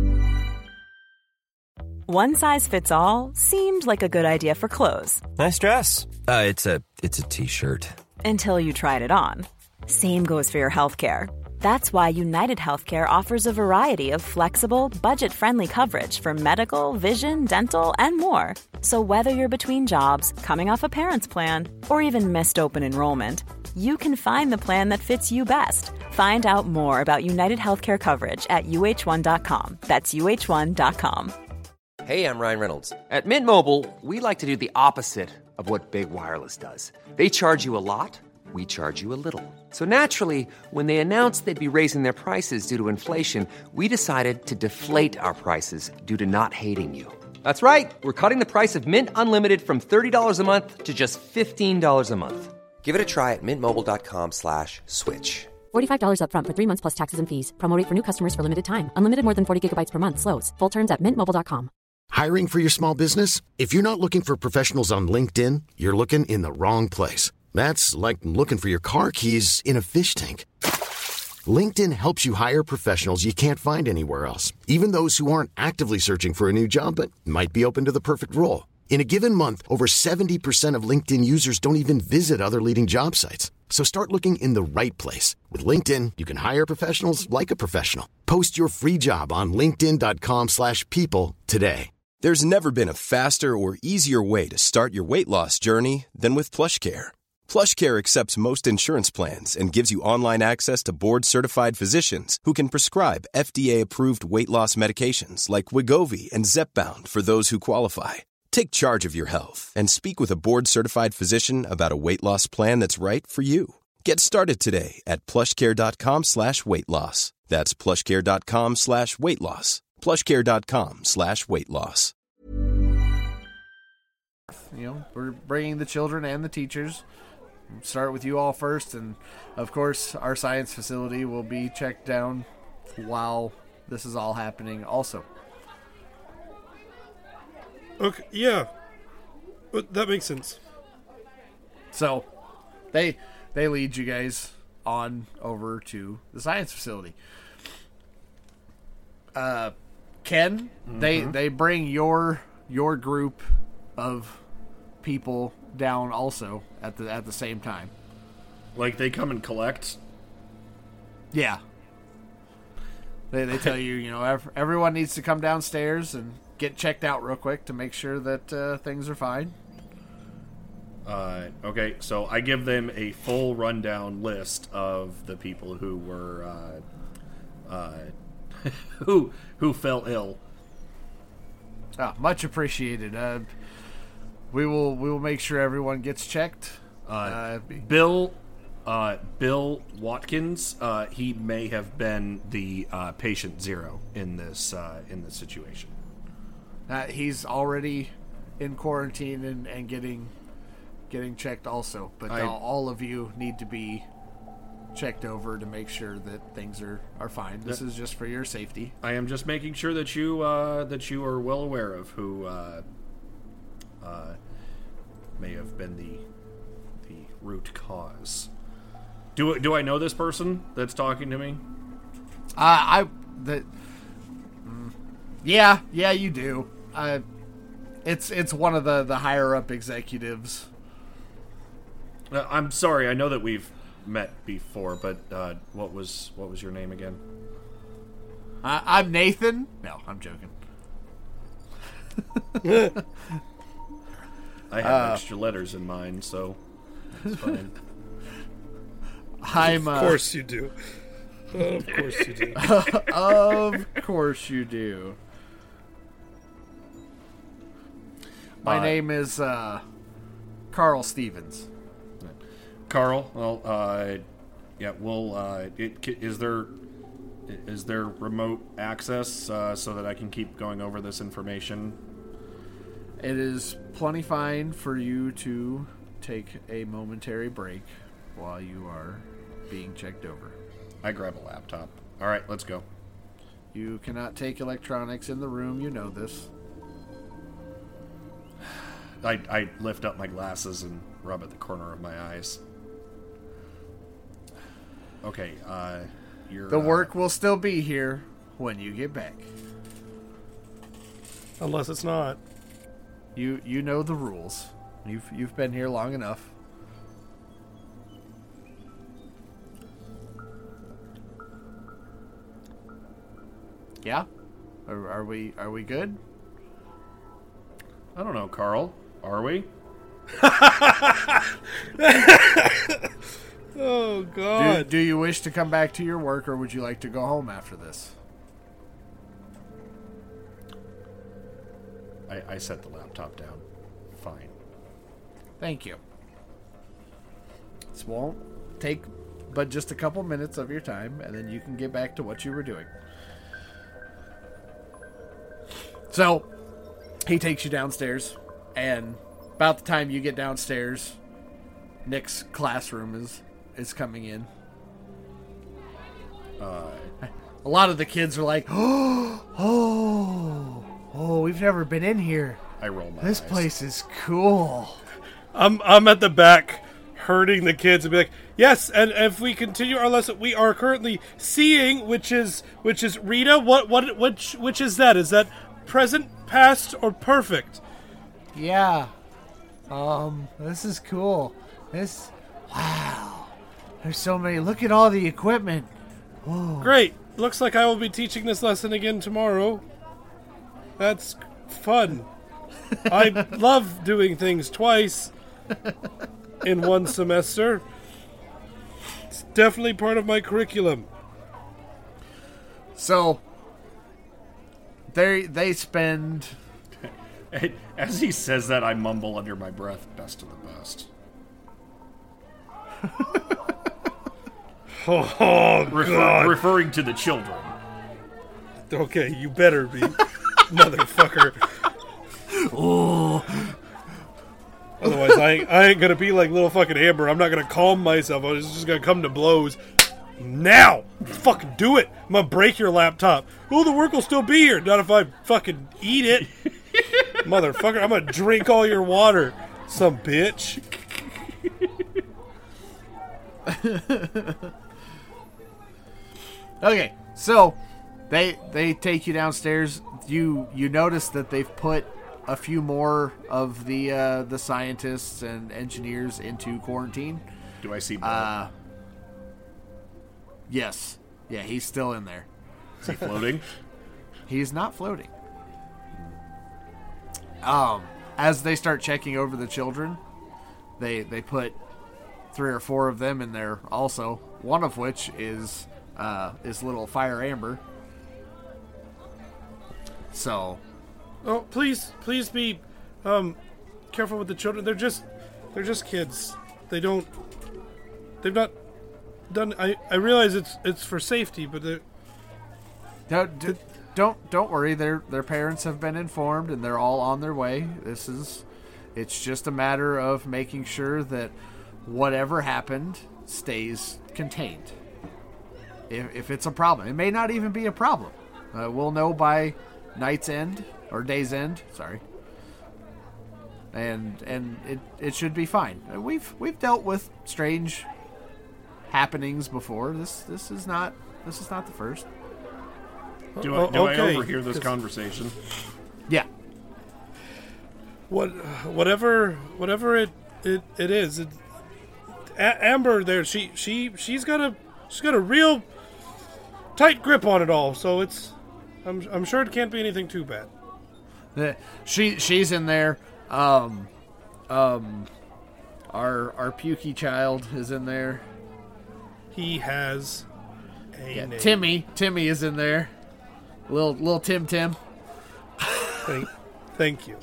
C: One size fits all seemed like a good idea for clothes.
I: Nice dress. It's a t-shirt.
C: Until you tried it on. Same goes for your healthcare. That's why United Healthcare offers a variety of flexible, budget-friendly coverage for medical, vision, dental, and more. So whether you're between jobs, coming off a parent's plan, or even missed open enrollment, you can find the plan that fits you best. Find out more about United Healthcare coverage at UH1.com. That's UH1.com.
I: Hey, I'm Ryan Reynolds. At Mint Mobile, we like to do the opposite of what Big Wireless does. They charge you a lot, we charge you a little. So naturally, when they announced they'd be raising their prices due to inflation, we decided to deflate our prices due to not hating you. That's right. We're cutting the price of Mint Unlimited from $30 a month to just $15 a month. Give it a try at mintmobile.com/switch.
J: $45 up front for 3 months plus taxes and fees. Promo rate for new customers for limited time. Unlimited more than 40 gigabytes per month. Slows full terms at mintmobile.com.
B: Hiring for your small business? If you're not looking for professionals on LinkedIn, you're looking in the wrong place. That's like looking for your car keys in a fish tank. LinkedIn helps you hire professionals you can't find anywhere else, even those who aren't actively searching for a new job but might be open to the perfect role. In a given month, over 70% of LinkedIn users don't even visit other leading job sites. So start looking in the right place. With LinkedIn, you can hire professionals like a professional. Post your free job on linkedin.com/people today.
K: There's never been a faster or easier way to start your weight loss journey than with PlushCare. PlushCare accepts most insurance plans and gives you online access to board-certified physicians who can prescribe FDA-approved weight loss medications like Wegovy and Zepbound for those who qualify. Take charge of your health and speak with a board-certified physician about a weight loss plan that's right for you. Get started today at plushcare.com/weight loss. That's plushcare.com/weight loss. plushcare.com/weight loss.
E: We're bringing the children and the teachers. Start with you all first, and of course our science facility will be checked down while this is all happening also.
H: Okay, yeah. But that makes sense.
E: So, they lead you guys on over to the science facility. Ken, they bring your group of people down also at the same time.
G: Like they come and collect?
E: Yeah. They tell you, everyone needs to come downstairs and get checked out real quick to make sure that things are fine.
G: Okay, so I give them a full rundown list of the people who were who fell ill.
E: Much appreciated. We will make sure everyone gets checked.
G: Bill Watkins, he may have been the patient zero in this situation.
E: He's already in quarantine and getting checked also, but all of you need to be checked over to make sure that things are fine. This is just for your safety.
G: I am just making sure that you are well aware of who may have been the root cause. Do I know this person that's talking to me?
E: Yeah, you do. It's one of the higher up executives.
G: I'm sorry. I know that we've met before, but what was your name again?
E: I'm Nathan. No, I'm joking.
G: I have extra letters in mine, so it's fine.
H: Of course you do. Of course you do.
E: Of course you do. My name is Carl Stevens.
G: Carl, well, yeah, we'll. Is there remote access so that I can keep going over this information?
E: It is plenty fine for you to take a momentary break while you are being checked over.
G: I grab a laptop. All right, let's go.
E: You cannot take electronics in the room. You know this.
G: I lift up my glasses and rub at the corner of my eyes. Okay,
E: the work will still be here when you get back.
H: Unless it's not.
E: You know the rules. You've been here long enough. Yeah? Are we good?
G: I don't know, Carl. Are we?
H: Oh, God.
E: Do you wish to come back to your work, or would you like to go home after this?
G: I set the laptop down. Fine.
E: Thank you. This won't take but just a couple minutes of your time, and then you can get back to what you were doing. So, he takes you downstairs, and about the time you get downstairs, Nick's classroom is coming in. A lot of the kids are like, oh, we've never been in here.
G: I roll my
E: This
G: eyes.
E: place is cool.
H: I'm at the back herding the kids and be like, yes, and if we continue our lesson, we are currently seeing, which is Rita. Which is that? Is that present, past, or perfect?
E: Yeah. This is cool. Wow. There's so many. Look at all the equipment. Whoa.
H: Great. Looks like I will be teaching this lesson again tomorrow. That's fun. I love doing things twice in one semester. It's definitely part of my curriculum.
E: So they spend.
G: As he says that, I mumble under my breath, "Best of the best."
H: Oh, God.
G: Referring to the children.
H: Okay, you better be, motherfucker.
E: Oh.
H: Otherwise, I ain't gonna be like little fucking Amber. I'm not gonna calm myself. I'm just gonna come to blows. Now! Fucking do it! I'm gonna break your laptop. Oh, the work will still be here. Not if I fucking eat it. Motherfucker, I'm gonna drink all your water. Some bitch.
E: Okay, so they take you downstairs. You notice that they've put a few more of the scientists and engineers into quarantine.
G: Do I see Bill?
E: Yes. Yeah, he's still in there.
G: Is he floating?
E: He's not floating. As they start checking over the children, they put 3 or 4 of them in there also. One of which is little Fire Amber. So,
H: oh, please be careful with the children. They're just kids. They've not done. I realize it's for safety, but
E: don't worry. Their parents have been informed, and they're all on their way. It's just a matter of making sure that whatever happened stays contained. If it's a problem, it may not even be a problem. We'll know by night's end or day's end. Sorry. And it should be fine. We've dealt with strange happenings before. This is not the first.
G: Do I overhear this conversation?
E: Yeah.
H: Whatever it is. Amber there, she's got a real tight grip on it all. So I'm sure it can't be anything too bad.
E: She's in there. Our pukey child is in there.
H: He has a name.
E: Timmy is in there. Little Tim.
H: Thank you.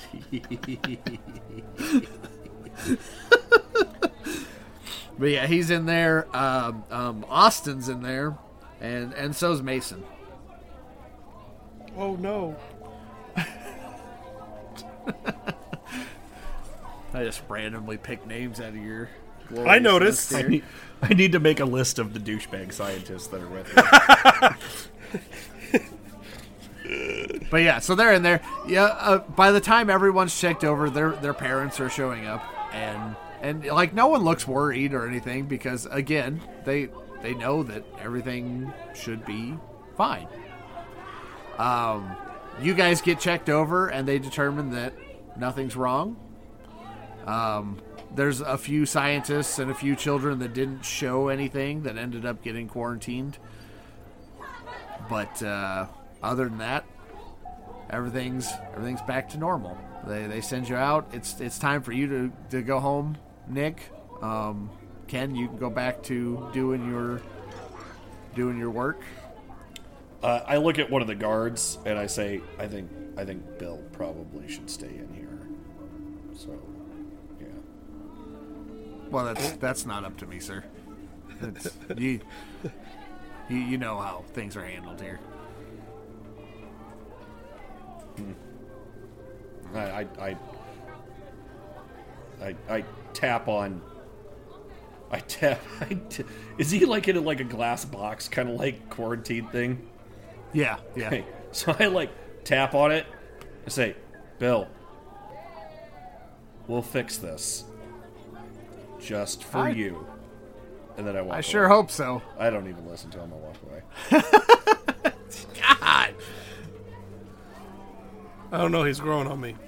E: But yeah, he's in there. Austin's in there, and so's Mason.
H: Oh no.
E: I just randomly pick names out of your glorious
H: I noticed.
E: list
G: I need to make a list of the douchebag scientists that are with me.
E: But yeah, so they're in there. Yeah, by the time everyone's checked over, their parents are showing up, and like no one looks worried or anything because again they know that everything should be fine. You guys get checked over, and they determine that nothing's wrong. There's a few scientists and a few children that didn't show anything that ended up getting quarantined. But other than that, everything's back to normal. They send you out. It's time for you to go home, Nick. Ken, you can go back to doing your work.
G: I look at one of the guards and I say, I think Bill probably should stay in here. So, yeah.
E: Well, that's not up to me, sir. You know how things are handled here.
G: I tap on. Is he like in like a glass box, kind of like quarantine thing?
E: Yeah.
G: Okay. So I tap on it. I say, Bill, we'll fix this. just for you. And then I walk away.
E: I sure hope so.
G: I don't even listen to him. I walk away.
E: God.
H: I don't know. He's growing on me.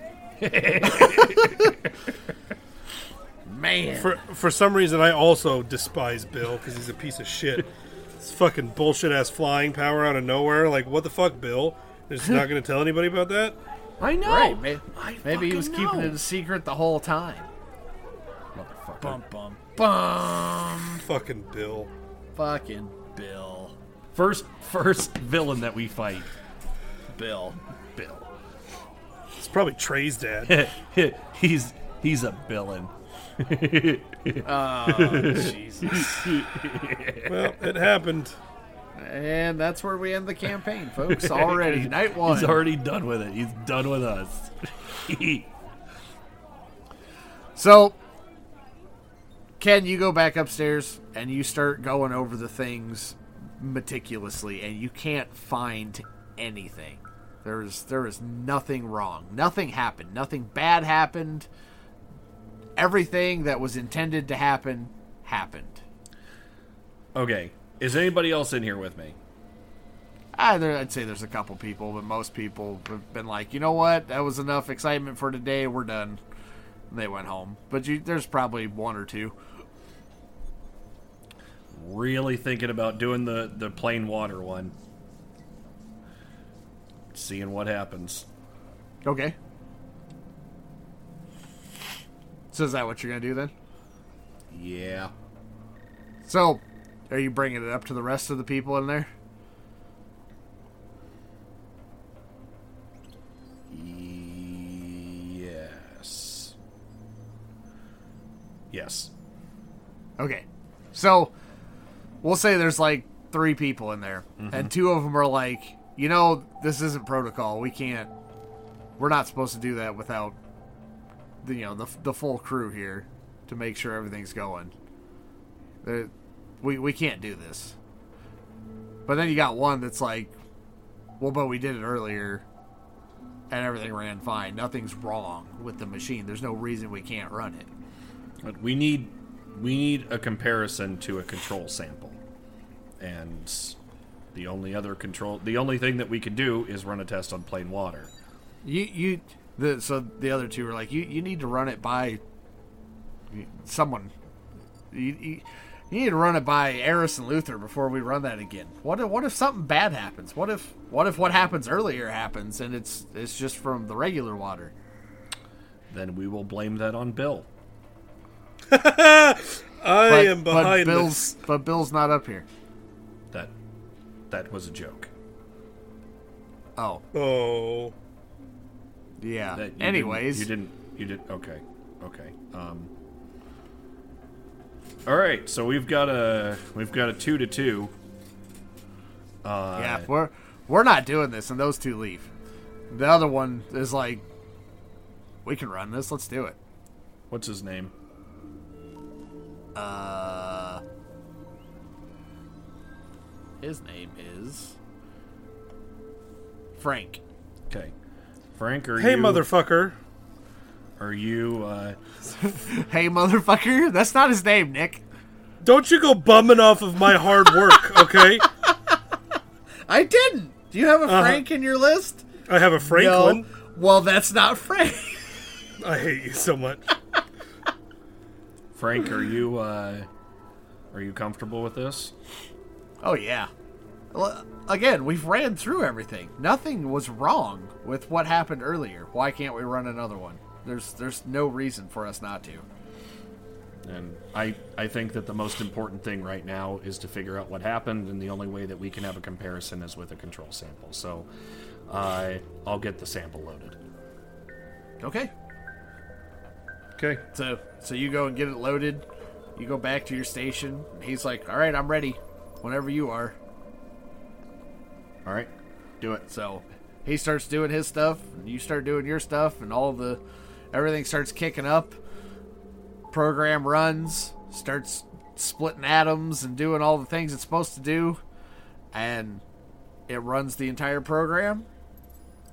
E: Man.
H: For some reason, I also despise Bill because he's a piece of shit. This fucking bullshit ass flying power out of nowhere. Like, what the fuck, Bill? You're just not going to tell anybody about that?
F: I know.
E: Right. Maybe he was keeping it a secret the whole time.
G: Motherfucker.
E: Bum, bum, bum.
H: Fucking Bill.
E: Fucking Bill.
F: First villain that we fight.
E: Bill.
H: It's probably Trey's dad.
F: He's a villain.
E: Oh, Jesus.
H: Well, it happened.
E: And that's where we end the campaign, folks. Already. Night 1.
F: He's already done with it. He's done with us.
E: So, Ken, you go back upstairs and you start going over the things meticulously, and you can't find anything. There is nothing wrong. Nothing happened. Nothing bad happened. Everything that was intended to happen happened.
G: Okay. Is anybody else in here with me?
E: I'd say there's a couple people, but most people have been like, you know what? That was enough excitement for today. We're done. And they went home. But there's probably one or two.
G: Really thinking about doing the plain water one. Seeing what happens.
E: Okay. So is that what you're going to do then?
G: Yeah.
E: So, are you bringing it up to the rest of the people in there?
G: Yes.
E: Okay. So, we'll say there's like 3 people in there.
G: Mm-hmm.
E: And 2 of them are like, you know, this isn't protocol. We're not supposed to do that without the full crew here to make sure everything's going. We can't do this. But then you got one that's like, well, but we did it earlier and everything ran fine. Nothing's wrong with the machine. There's no reason we can't run it.
G: But we need a comparison to a control sample. And the only thing that we could do is run a test on plain water.
E: So the other 2 are like, you need to run it by someone. You need to run it by Eris and Luther before we run that again. What if something bad happens? What if what happens earlier happens and it's just from the regular water?
G: Then we will blame that on Bill.
H: I am behind this.
E: But Bill's not up here.
G: That was a joke.
H: Oh.
E: Yeah. Anyways.
G: You didn't. Okay. All right. So we've got a 2-2.
E: Yeah. We're not doing this, and those 2 leave. The other one is like, we can run this. Let's do it.
G: What's his name?
E: His name is Frank.
G: Okay. Frank,
H: hey, motherfucker.
G: Are you,
E: Hey, motherfucker? That's not his name, Nick.
H: Don't you go bumming off of my hard work, okay?
E: I didn't. Do you have a Frank in your list?
H: I have a Franklin.
E: No. Well, that's not Frank.
H: I hate you so much.
G: Frank, are you comfortable with this?
E: Oh, yeah. Well, again, we've ran through everything. Nothing was wrong with what happened earlier. Why can't we run another one? There's no reason for us not to.
G: And I think that the most important thing right now is to figure out what happened, and the only way that we can have a comparison is with a control sample. So I'll get the sample loaded.
E: Okay.
G: Okay.
E: So you go and get it loaded. You go back to your station. He's like, all right, I'm ready. Whenever you are.
G: All right. Do it.
E: So he starts doing his stuff, and you start doing your stuff, and everything starts kicking up. Program runs, starts splitting atoms and doing all the things it's supposed to do, and it runs the entire program.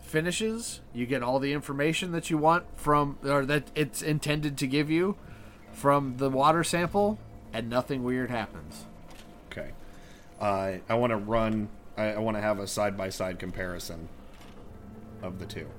E: Finishes. You get all the information that you want or that it's intended to give you from the water sample, and nothing weird happens.
G: Okay. I want to run. I want to have a side-by-side comparison of the two.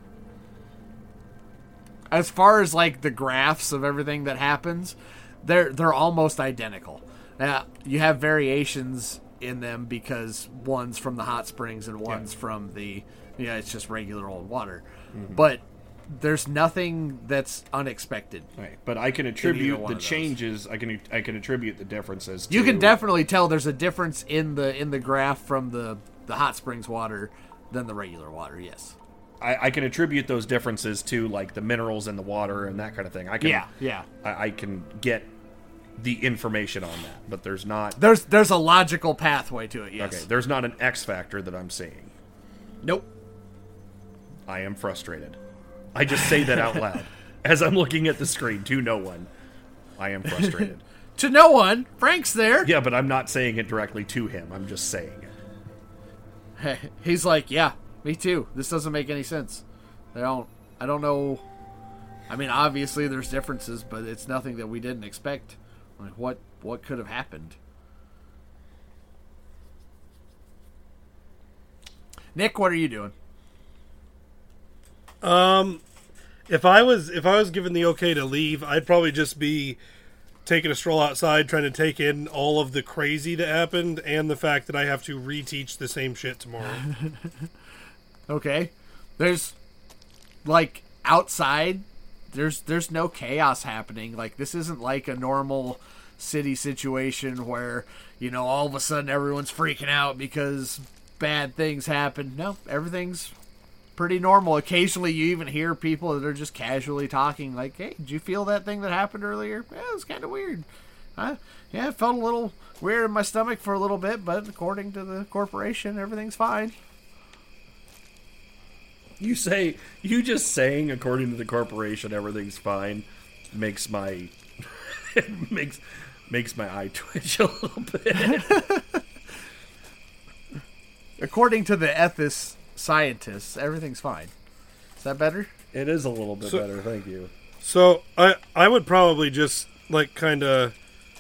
E: As far as like the graphs of everything that happens, they're almost identical. Now you have variations in them because one's from the hot springs and one's from the it's just regular old water. But there's nothing that's unexpected.
G: Right. But I can attribute the changes. I can attribute the differences.
E: You can definitely tell there's a difference in the graph from the hot springs water than the regular water. Yes.
G: I can attribute those differences to like the minerals in the water and that kind of thing. I can get the information on that, but there's not.
E: There's a logical pathway to it. Yes.
G: Okay. There's not an X factor that I'm seeing.
E: Nope.
G: I am frustrated. I just say that out loud as I'm looking at the screen to no one. I am frustrated.
E: To no one. Frank's there.
G: Yeah, but I'm not saying it directly to him. I'm just saying it.
E: He's like, yeah, me too. This doesn't make any sense. I don't know. I mean, obviously there's differences, but it's nothing that we didn't expect. Like, what could have happened? Nick, what are you doing?
H: If I was given the okay to leave, I'd probably just be taking a stroll outside, trying to take in all of the crazy that happened and the fact that I have to reteach the same shit tomorrow.
E: Okay. There's like outside there's no chaos happening. Like this isn't like a normal city situation where, all of a sudden everyone's freaking out because bad things happen. No, everything's pretty normal. Occasionally you even hear people that are just casually talking like, hey, did you feel that thing that happened earlier? Yeah, it was kind of weird. It felt a little weird in my stomach for a little bit, but according to the corporation, everything's fine.
G: You just saying according to the corporation everything's fine makes my makes my eye twitch a little bit.
E: According to the ethos scientists, everything's fine. Is that better?
G: It is a little bit better, thank you.
H: So I would probably just like kind of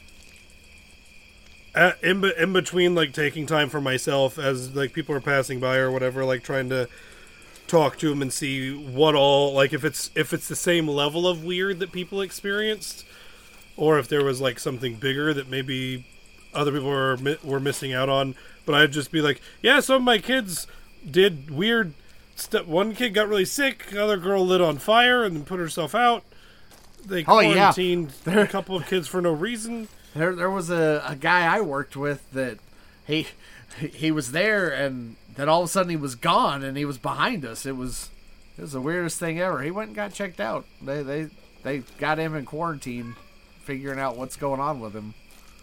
H: in between like taking time for myself as like people are passing by or whatever, like trying to talk to them and see what all like if it's the same level of weird that people experienced, or if there was like something bigger that maybe other people were missing out on. But I'd just be like, yeah, some of my kids did weird stuff. One kid got really sick. Other girl lit on fire and then put herself out. They quarantined a couple of kids for no reason.
E: There was a guy I worked with that he was there and then all of a sudden he was gone and he was behind us. It was the weirdest thing ever. He went and got checked out. They got him in quarantine, figuring out what's going on with him.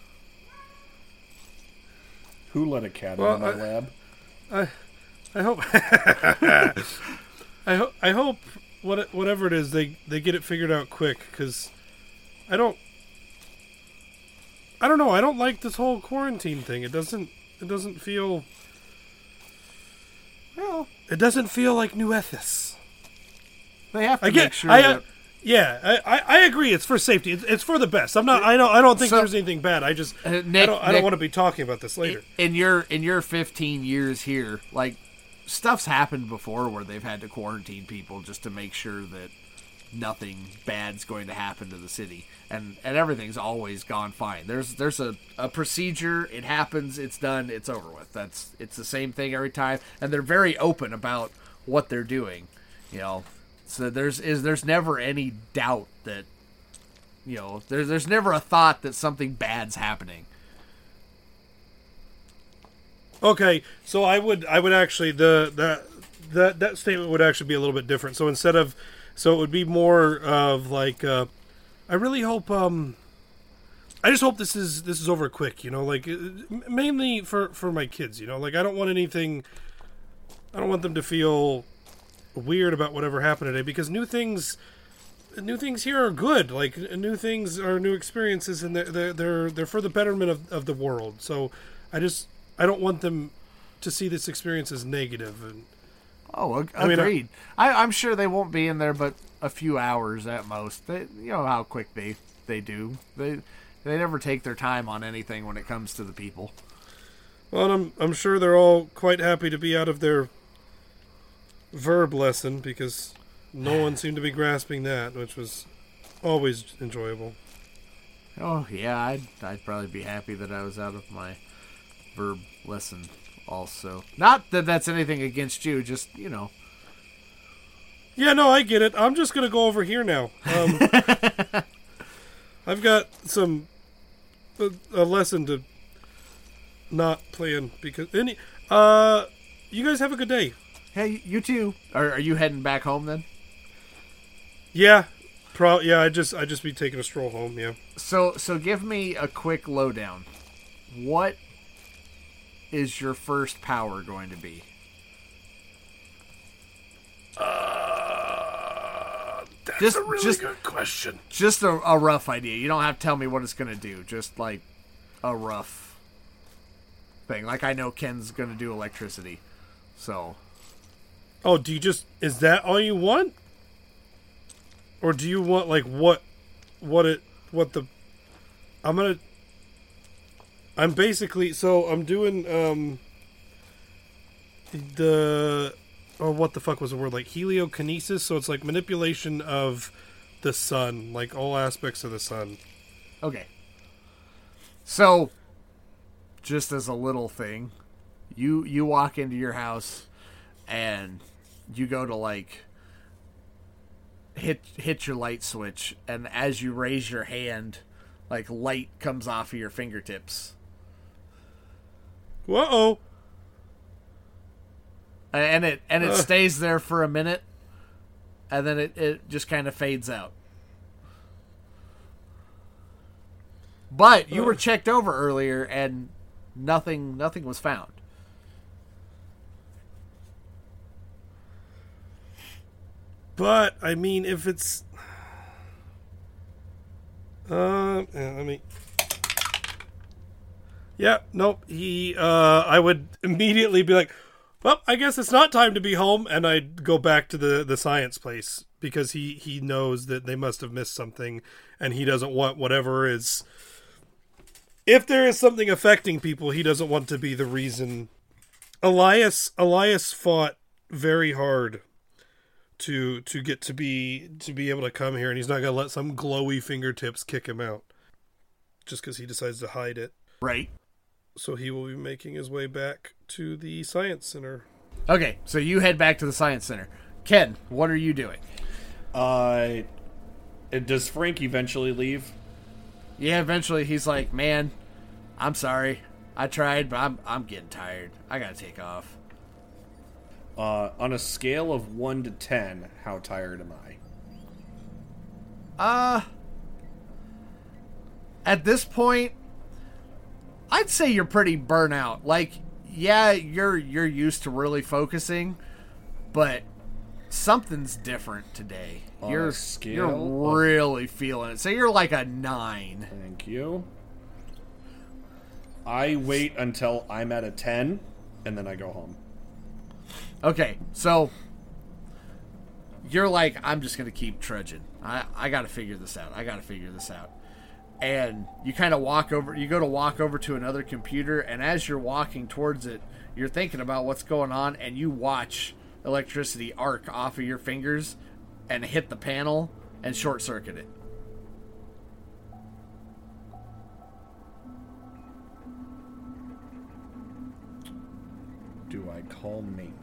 G: Who let a cat in my lab?
H: I hope I hope whatever it is they get it figured out quick, because I don't know, I don't like this whole quarantine thing. It doesn't feel, well, it doesn't feel like New Ethos.
E: They have to make sure that...
H: I agree. It's for safety. It's for the best. I don't think there's anything bad. I just Nick, I don't want to be talking about this later.
E: In your 15 years here, like, stuff's happened before where they've had to quarantine people just to make sure that nothing bad's going to happen to the city, and everything's always gone fine. There's a procedure. It happens. It's done. It's over with. It's the same thing every time, and they're very open about what they're doing. So there's never any doubt that, there's never a thought that something bad's happening.
H: Okay, so I would actually that statement would actually be a little bit different. So it would be more of like I really hope I just hope this is over quick, like mainly for my kids, like I don't want them to feel weird about whatever happened today, because new things here are good. Like new things are new experiences, and they're for the betterment of the world. So I don't want them to see this experience as negative. And
E: agreed. I'm sure they won't be in there but a few hours at most. You know how quick they they do. They never take their time on anything when it comes to the people.
H: Well, I'm sure they're all quite happy to be out of their verb lesson because no one seemed to be grasping that, which was always enjoyable.
E: Oh yeah, I'd probably be happy that I was out of my verb lesson also. Not that that's anything against you, just, you know.
H: Yeah, no, I get it. I'm just going to go over here now. I've got a lesson to not plan because you guys have a good day.
E: Hey, you too. Are you heading back home then?
H: Yeah. I just be taking a stroll home, yeah.
E: So give me a quick lowdown. What is your first power going to be?
H: That's a really good question.
E: Just a rough idea. You don't have to tell me what it's going to do. Just like a rough thing. Like I know Ken's going to do electricity. So.
H: Oh, is that all you want? Or do you want like I'm basically, so I'm doing what the fuck was the word, like heliokinesis, so it's like manipulation of the sun, like all aspects of the sun.
E: Okay. So just as a little thing, you walk into your house and you go to like hit your light switch, and as you raise your hand, like light comes off of your fingertips.
H: Whoa!
E: And it stays there for a minute, and then it just kind of fades out. But you were checked over earlier, and nothing was found.
H: But I mean, if it's I would immediately be like, well, I guess it's not time to be home, and I'd go back to the science place because he knows that they must have missed something, and he doesn't want whatever is. If there is something affecting people, he doesn't want to be the reason. Elias fought very hard to get to be able to come here, and he's not gonna let some glowy fingertips kick him out just because he decides to hide it.
E: Right.
H: So he will be making his way back to the science center.
E: Okay, so you head back to the science center. Ken, what are you doing?
G: Does Frank eventually leave?
E: Yeah, eventually he's like, man, I'm sorry. I tried, but I'm getting tired. I gotta take off.
G: On a scale of 1 to 10, how tired am
E: I? At this point, I'd say you're pretty burnt out. Like, yeah, you're used to really focusing, but something's different today. You're really feeling it. So you're like a 9.
G: Thank you. I wait until I'm at a 10, and then I go home.
E: Okay, so you're like, I'm just going to keep trudging. I got to figure this out. And you kind of walk over to another computer, and as you're walking towards it, you're thinking about what's going on, and you watch electricity arc off of your fingers and hit the panel and short circuit it.
G: Do I call maintenance?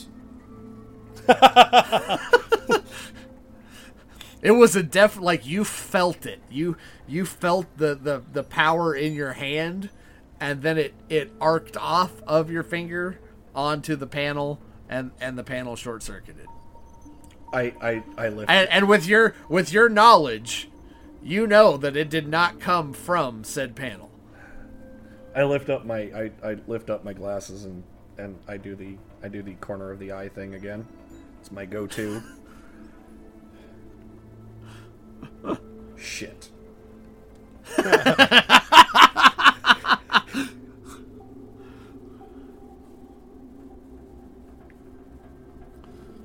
E: It was a like you felt it. You felt the power in your hand, and then it arced off of your finger onto the panel, and the panel short circuited.
G: I lift
E: and with your knowledge, you know that it did not come from said panel.
G: I lift up my glasses and I do the corner of the eye thing again. It's my go-to. Shit.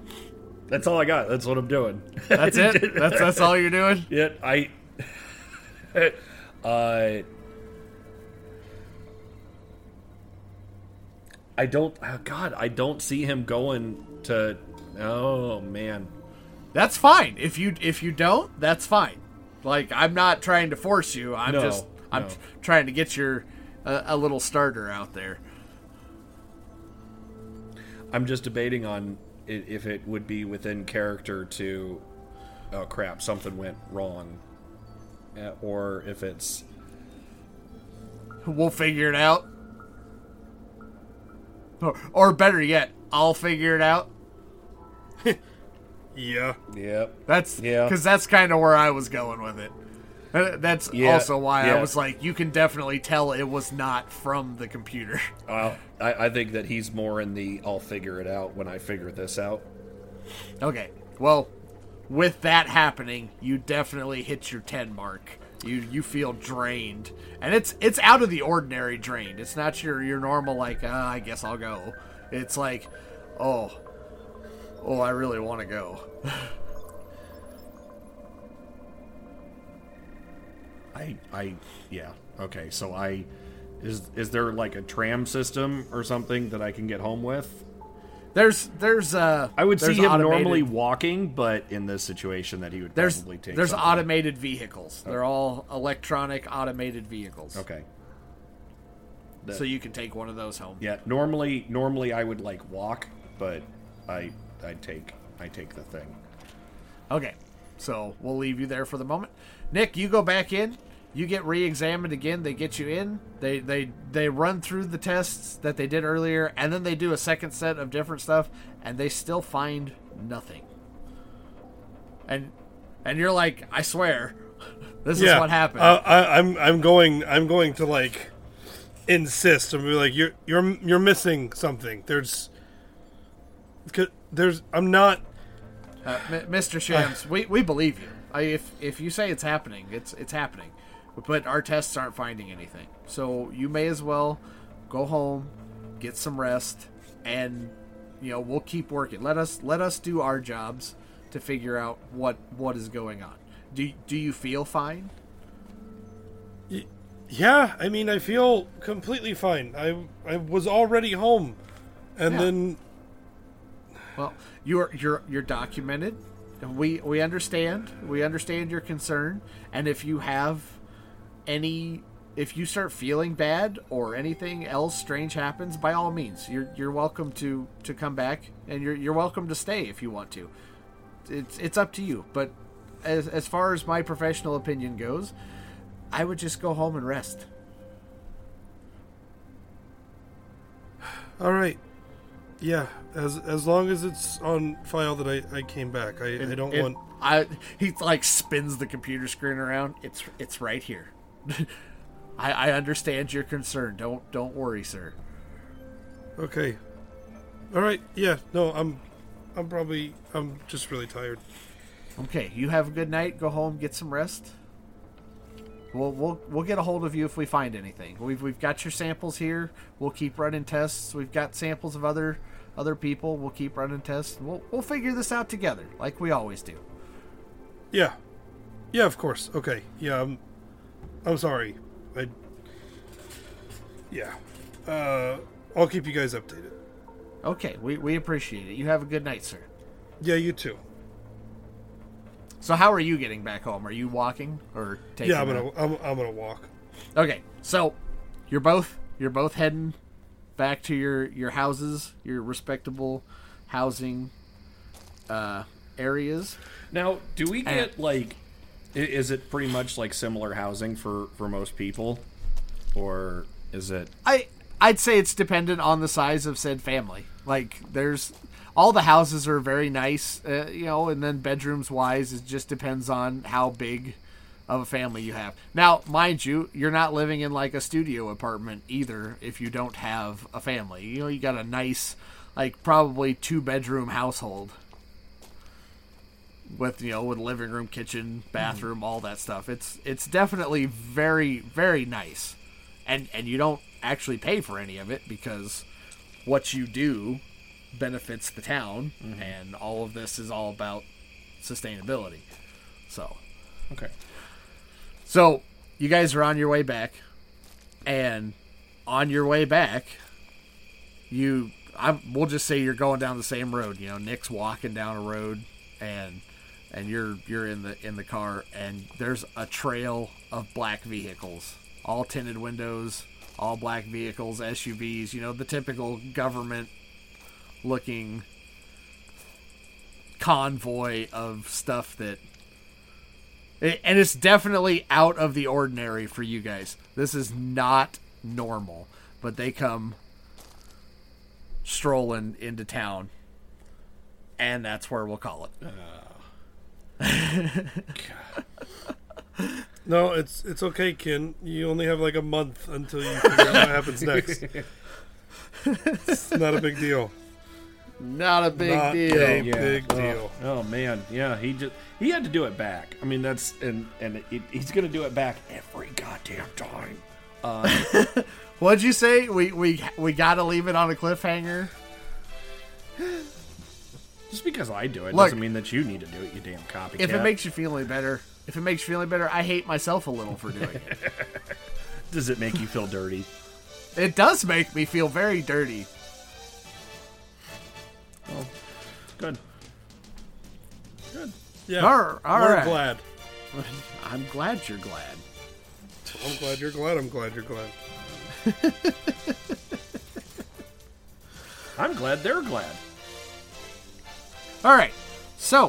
G: That's all I got. That's what I'm doing.
E: That's it? That's all you're doing?
G: Yeah, I don't see him going to. Oh man,
E: that's fine. If you don't, that's fine. Like, I'm not trying to force you. I'm trying to get your a little starter out there.
G: I'm just debating on if it would be within character to, oh crap, something went wrong, or if it's.
E: We'll figure it out. Or better yet, I'll figure it out.
H: Yeah.
G: Yep.
E: Because that's kind of where I was going with it. That's also why I was like, you can definitely tell it was not from the computer.
G: Well, I think that he's more in the I'll figure it out when I figure this out.
E: Okay. Well, with that happening, you definitely hit your 10 mark. You feel drained. And it's out of the ordinary drained. It's not your normal, like, I guess I'll go. It's like, oh, I really want to go.
G: Yeah. Okay, so is there like a tram system or something that I can get home with?
E: I
G: would see him normally walking, but in this situation that he would probably take.
E: There's automated vehicles. They're all electronic automated vehicles.
G: Okay.
E: So you can take one of those home.
G: Yeah, normally I would like walk, but I take the thing.
E: Okay. So we'll leave you there for the moment. Nick, you go back in. You get re-examined again. They get you in. They run through the tests that they did earlier, and then they do a second set of different stuff, and they still find nothing. And you're like, I swear, this is what happened.
H: I'm going to like insist and be like, you're missing something. I'm not.
E: Mr. Shams, we believe you. If you say it's happening, it's happening. But our tests aren't finding anything. So you may as well go home, get some rest, and we'll keep working. Let us do our jobs to figure out what is going on. Do you feel fine?
H: Yeah, I mean, I feel completely fine. I was already home, and then.
E: Well, you're documented, and we understand. We understand your concern, and if you start feeling bad or anything else strange happens, by all means, you're welcome to come back, and you're welcome to stay if you want to. It's up to you. But as far as my professional opinion goes, I would just go home and rest.
H: All right. Yeah, as long as it's on file that I came back. I don't want.
E: He like spins the computer screen around. It's right here. I understand your concern. Don't worry, sir.
H: Okay. All right. Yeah. No. I'm just really tired.
E: Okay. You have a good night. Go home. Get some rest. We'll get a hold of you if we find anything. We've got your samples here. We'll keep running tests. We've got samples of other people. We'll keep running tests. We'll figure this out together, like we always do.
H: Yeah. Yeah. Of course. Okay. Yeah. I'm sorry. I'll keep you guys updated.
E: Okay, we appreciate it. You have a good night, sir.
H: Yeah, you too.
E: So how are you getting back home? Are you walking or taking?
H: Yeah, I'm gonna walk.
E: Okay, so you're both heading back to your houses, your respectable housing areas.
G: Now, do we get like? Is it pretty much like similar housing for most people, or is it?
E: I'd say it's dependent on the size of said family. Like, there's all the houses are very nice, and then bedrooms wise, it just depends on how big of a family you have. Now, mind you, you're not living in like a studio apartment either if you don't have a family. You got a nice, like probably 2-bedroom household. With living room, kitchen, bathroom, all that stuff. It's definitely very, very nice, and you don't actually pay for any of it because what you do benefits the town, and all of this is all about sustainability. So,
G: okay.
E: So you guys are on your way back, and on your way back, we'll just say you're going down the same road. You know, Nick's walking down a road, and you're in the car, and there's a trail of black vehicles, all tinted windows, all black vehicles, SUVs. You know, the typical government-looking convoy of stuff that. And it's definitely out of the ordinary for you guys. This is not normal. But they come strolling into town. And that's where we'll call it.
H: No, it's okay, Ken. You only have like a month until you figure out what happens next. It's not a big deal.
E: Not a big deal.
H: Big deal.
G: Oh man, yeah. He had to do it back. I mean, that's he's gonna do it back every goddamn time.
E: What'd you say? We gotta leave it on a cliffhanger.
G: Just because I do it
E: Look,
G: doesn't mean that you need to do it. You damn copycat.
E: If it makes you feel any better, I hate myself a little for doing it.
G: Does it make you feel dirty?
E: It does make me feel very dirty.
G: Oh, good.
H: Yeah,
E: all
H: we're
E: right.
H: glad.
E: I'm glad you're glad.
H: I'm glad you're glad. I'm glad you're glad.
G: I'm glad they're glad.
E: All right. So,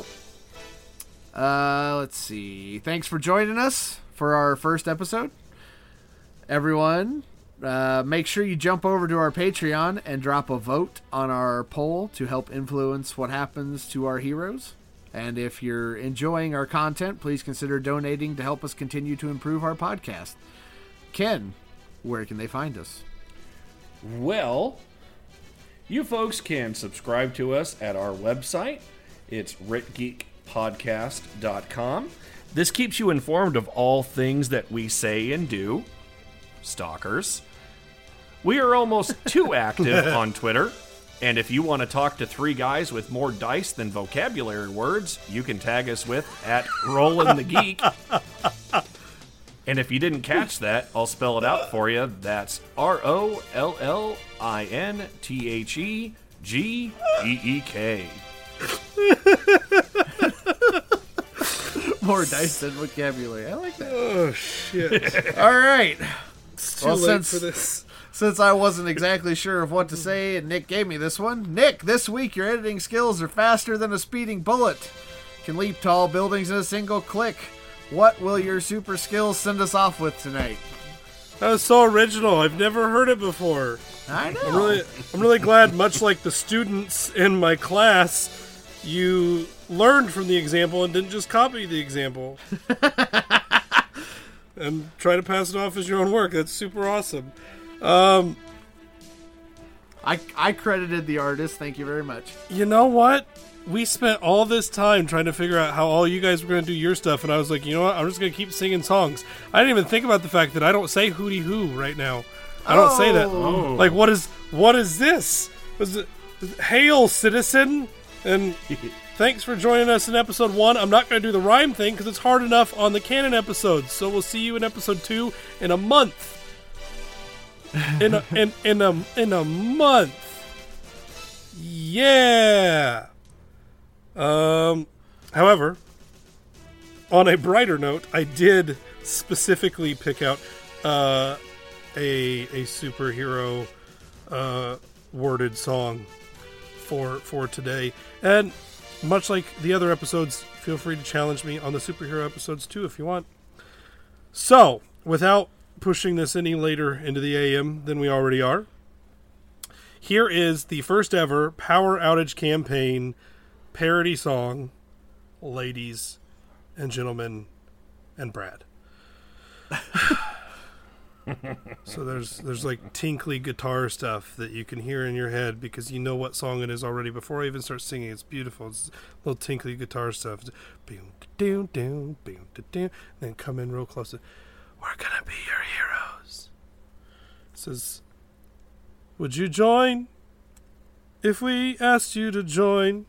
E: let's see. Thanks for joining us for our first episode. Everyone, make sure you jump over to our Patreon and drop a vote on our poll to help influence what happens to our heroes. And if you're enjoying our content, please consider donating to help us continue to improve our podcast. Ken, where can they find us?
G: Well, you folks can subscribe to us at our website. It's ritgeekpodcast.com. This keeps you informed of all things that we say and do. Stalkers. We are almost too active on Twitter. And if you want to talk to three guys with more dice than vocabulary words, you can tag us with @RollinTheGeek. And if you didn't catch that, I'll spell it out for you. That's ROLLINTHEGEEK.
E: More dice than vocabulary. I like that.
H: Oh, shit.
E: All right.
H: It's too late for this.
E: Since I wasn't exactly sure of what to say, and Nick gave me this one. Nick, this week your editing skills are faster than a speeding bullet. Can leap tall buildings in a single click. What will your super skills send us off with tonight?
H: That was so original. I've never heard it before.
E: I know.
H: I'm really glad, much like the students in my class, you learned from the example and didn't just copy the example. And try to pass it off as your own work. That's super awesome.
E: I credited the artist. Thank you very much.
H: You know what? We spent all this time trying to figure out how all you guys were going to do your stuff, and I was like, you know what? I'm just going to keep singing songs. I didn't even think about the fact that I don't say hootie hoo right now. I don't say that.
G: Oh.
H: Like, what is this? Was it Hail, citizen? And thanks for joining us in episode 1. I'm not going to do the rhyme thing because it's hard enough on the canon episodes. So we'll see you in episode 2 in a month. In a month. Yeah. However, on a brighter note, I did specifically pick out a superhero worded song for today. And much like the other episodes, feel free to challenge me on the superhero episodes too if you want. So, without pushing this any later into the AM than we already are, here is the first ever Power Outage Campaign parody song, ladies and gentlemen, and Brad. So there's like tinkly guitar stuff that you can hear in your head because you know what song it is already before I even start singing. It's beautiful. It's little tinkly guitar stuff. Then come in real close. We're gonna be your heroes. It says, would you join if we asked you to join?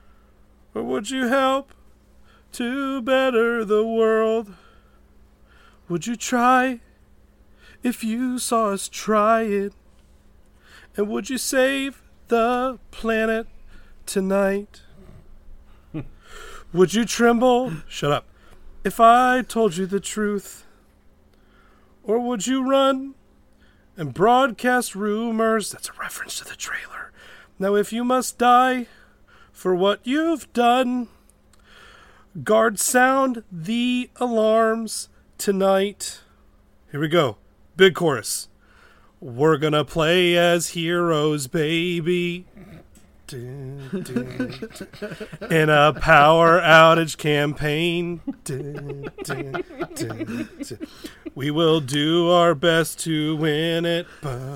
H: Or would you help to better the world? Would you try if you saw us try it? And would you save the planet tonight? Would you tremble? Shut up. If I told you the truth? Or would you run and broadcast rumors? That's a reference to the trailer. Now if you must die for what you've done, guard sound the alarms tonight. Here we go. Big chorus. We're gonna play as heroes, baby. In a power outage campaign. We will do our best to win it.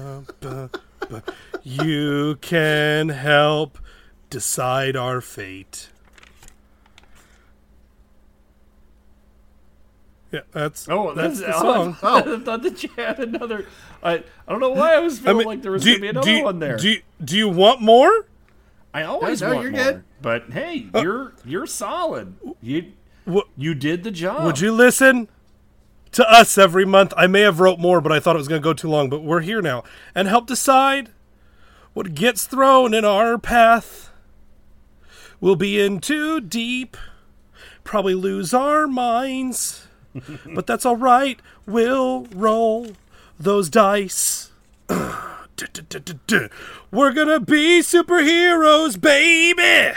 H: You can help decide our fate. Yeah, that's the song.
F: I thought that you had another. I don't know why I was feeling like there was going to be another one there.
H: Do you want more?
F: I always want
E: you're
F: more.
E: good.
F: But hey, you're solid. You did the job.
H: Would you listen to us every month? I may have wrote more, but I thought it was going to go too long. But we're here now, and help decide what gets thrown in our path. We'll be in too deep, probably lose our minds. But that's all right. We'll roll those dice. We're gonna be superheroes, baby.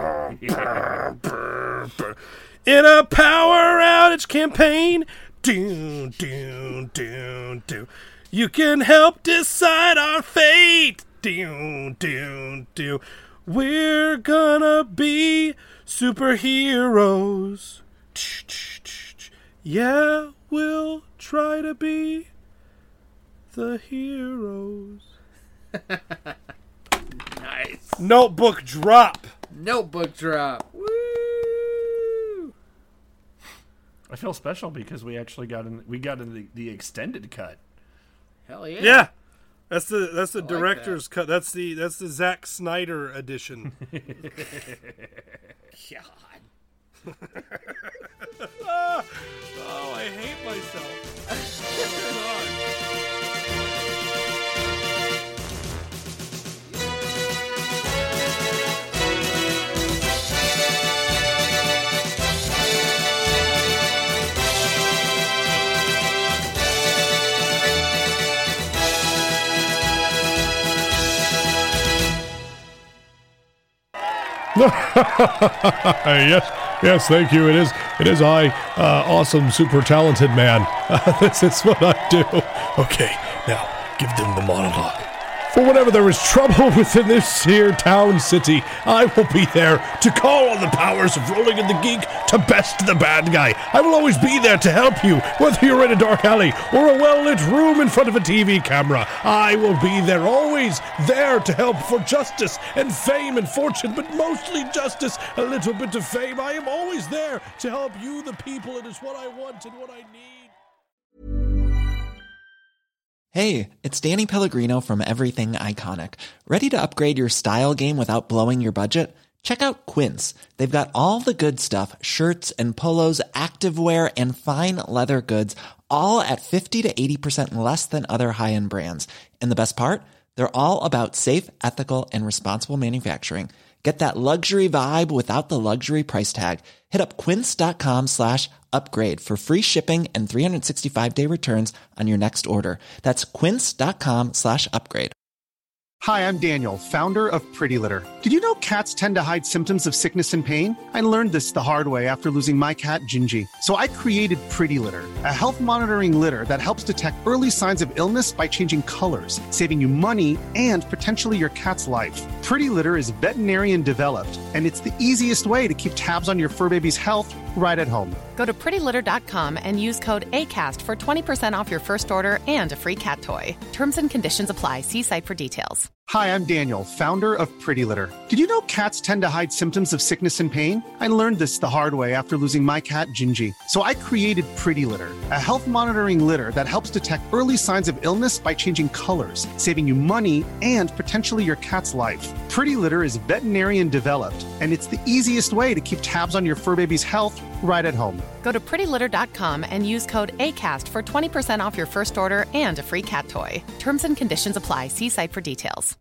H: In a power outage campaign. You can help decide our fate. We're gonna be superheroes. Yeah, we'll try to be the heroes.
E: Nice.
H: Notebook drop.
E: Notebook drop. Woo!
F: I feel special because we actually got in the extended cut.
E: Hell yeah.
H: Yeah. That's the director's cut. That's the Zack Snyder edition.
E: God.
H: Oh, I hate myself.
D: Yes, thank you. It is I, awesome, super talented man. This is what I do. Okay, now give them the monologue. For whenever there is trouble within this here town city, I will be there to call on the powers of Rolling in the Geek to best the bad guy. I will always be there to help you, whether you're in a dark alley or a well-lit room in front of a TV camera. I will be there, always there to help for justice and fame and fortune, but mostly justice, a little bit of fame. I am always there to help you, the people. It is what I want and what I need.
L: Hey, it's Danny Pellegrino from Everything Iconic. Ready to upgrade your style game without blowing your budget? Check out Quince. They've got all the good stuff, shirts and polos, activewear, and fine leather goods, all at 50 to 80% less than other high-end brands. And the best part? They're all about safe, ethical, and responsible manufacturing. Get that luxury vibe without the luxury price tag. Hit up quince.com/upgrade for free shipping and 365-day returns on your next order. That's quince.com/upgrade.
M: Hi, I'm Daniel, founder of Pretty Litter. Did you know cats tend to hide symptoms of sickness and pain? I learned this the hard way after losing my cat, Gingy. So I created Pretty Litter, a health monitoring litter that helps detect early signs of illness by changing colors, saving you money and potentially your cat's life. Pretty Litter is veterinarian developed, and it's the easiest way to keep tabs on your fur baby's health right at home.
N: Go to prettylitter.com and use code ACAST for 20% off your first order and a free cat toy. Terms and conditions apply. See site for details.
M: Hi, I'm Daniel, founder of Pretty Litter. Did you know cats tend to hide symptoms of sickness and pain? I learned this the hard way after losing my cat, Gingy. So I created Pretty Litter, a health monitoring litter that helps detect early signs of illness by changing colors, saving you money and potentially your cat's life. Pretty Litter is veterinarian developed, and it's the easiest way to keep tabs on your fur baby's health right at home.
N: Go to prettylitter.com and use code ACAST for 20% off your first order and a free cat toy. Terms and conditions apply. See site for details.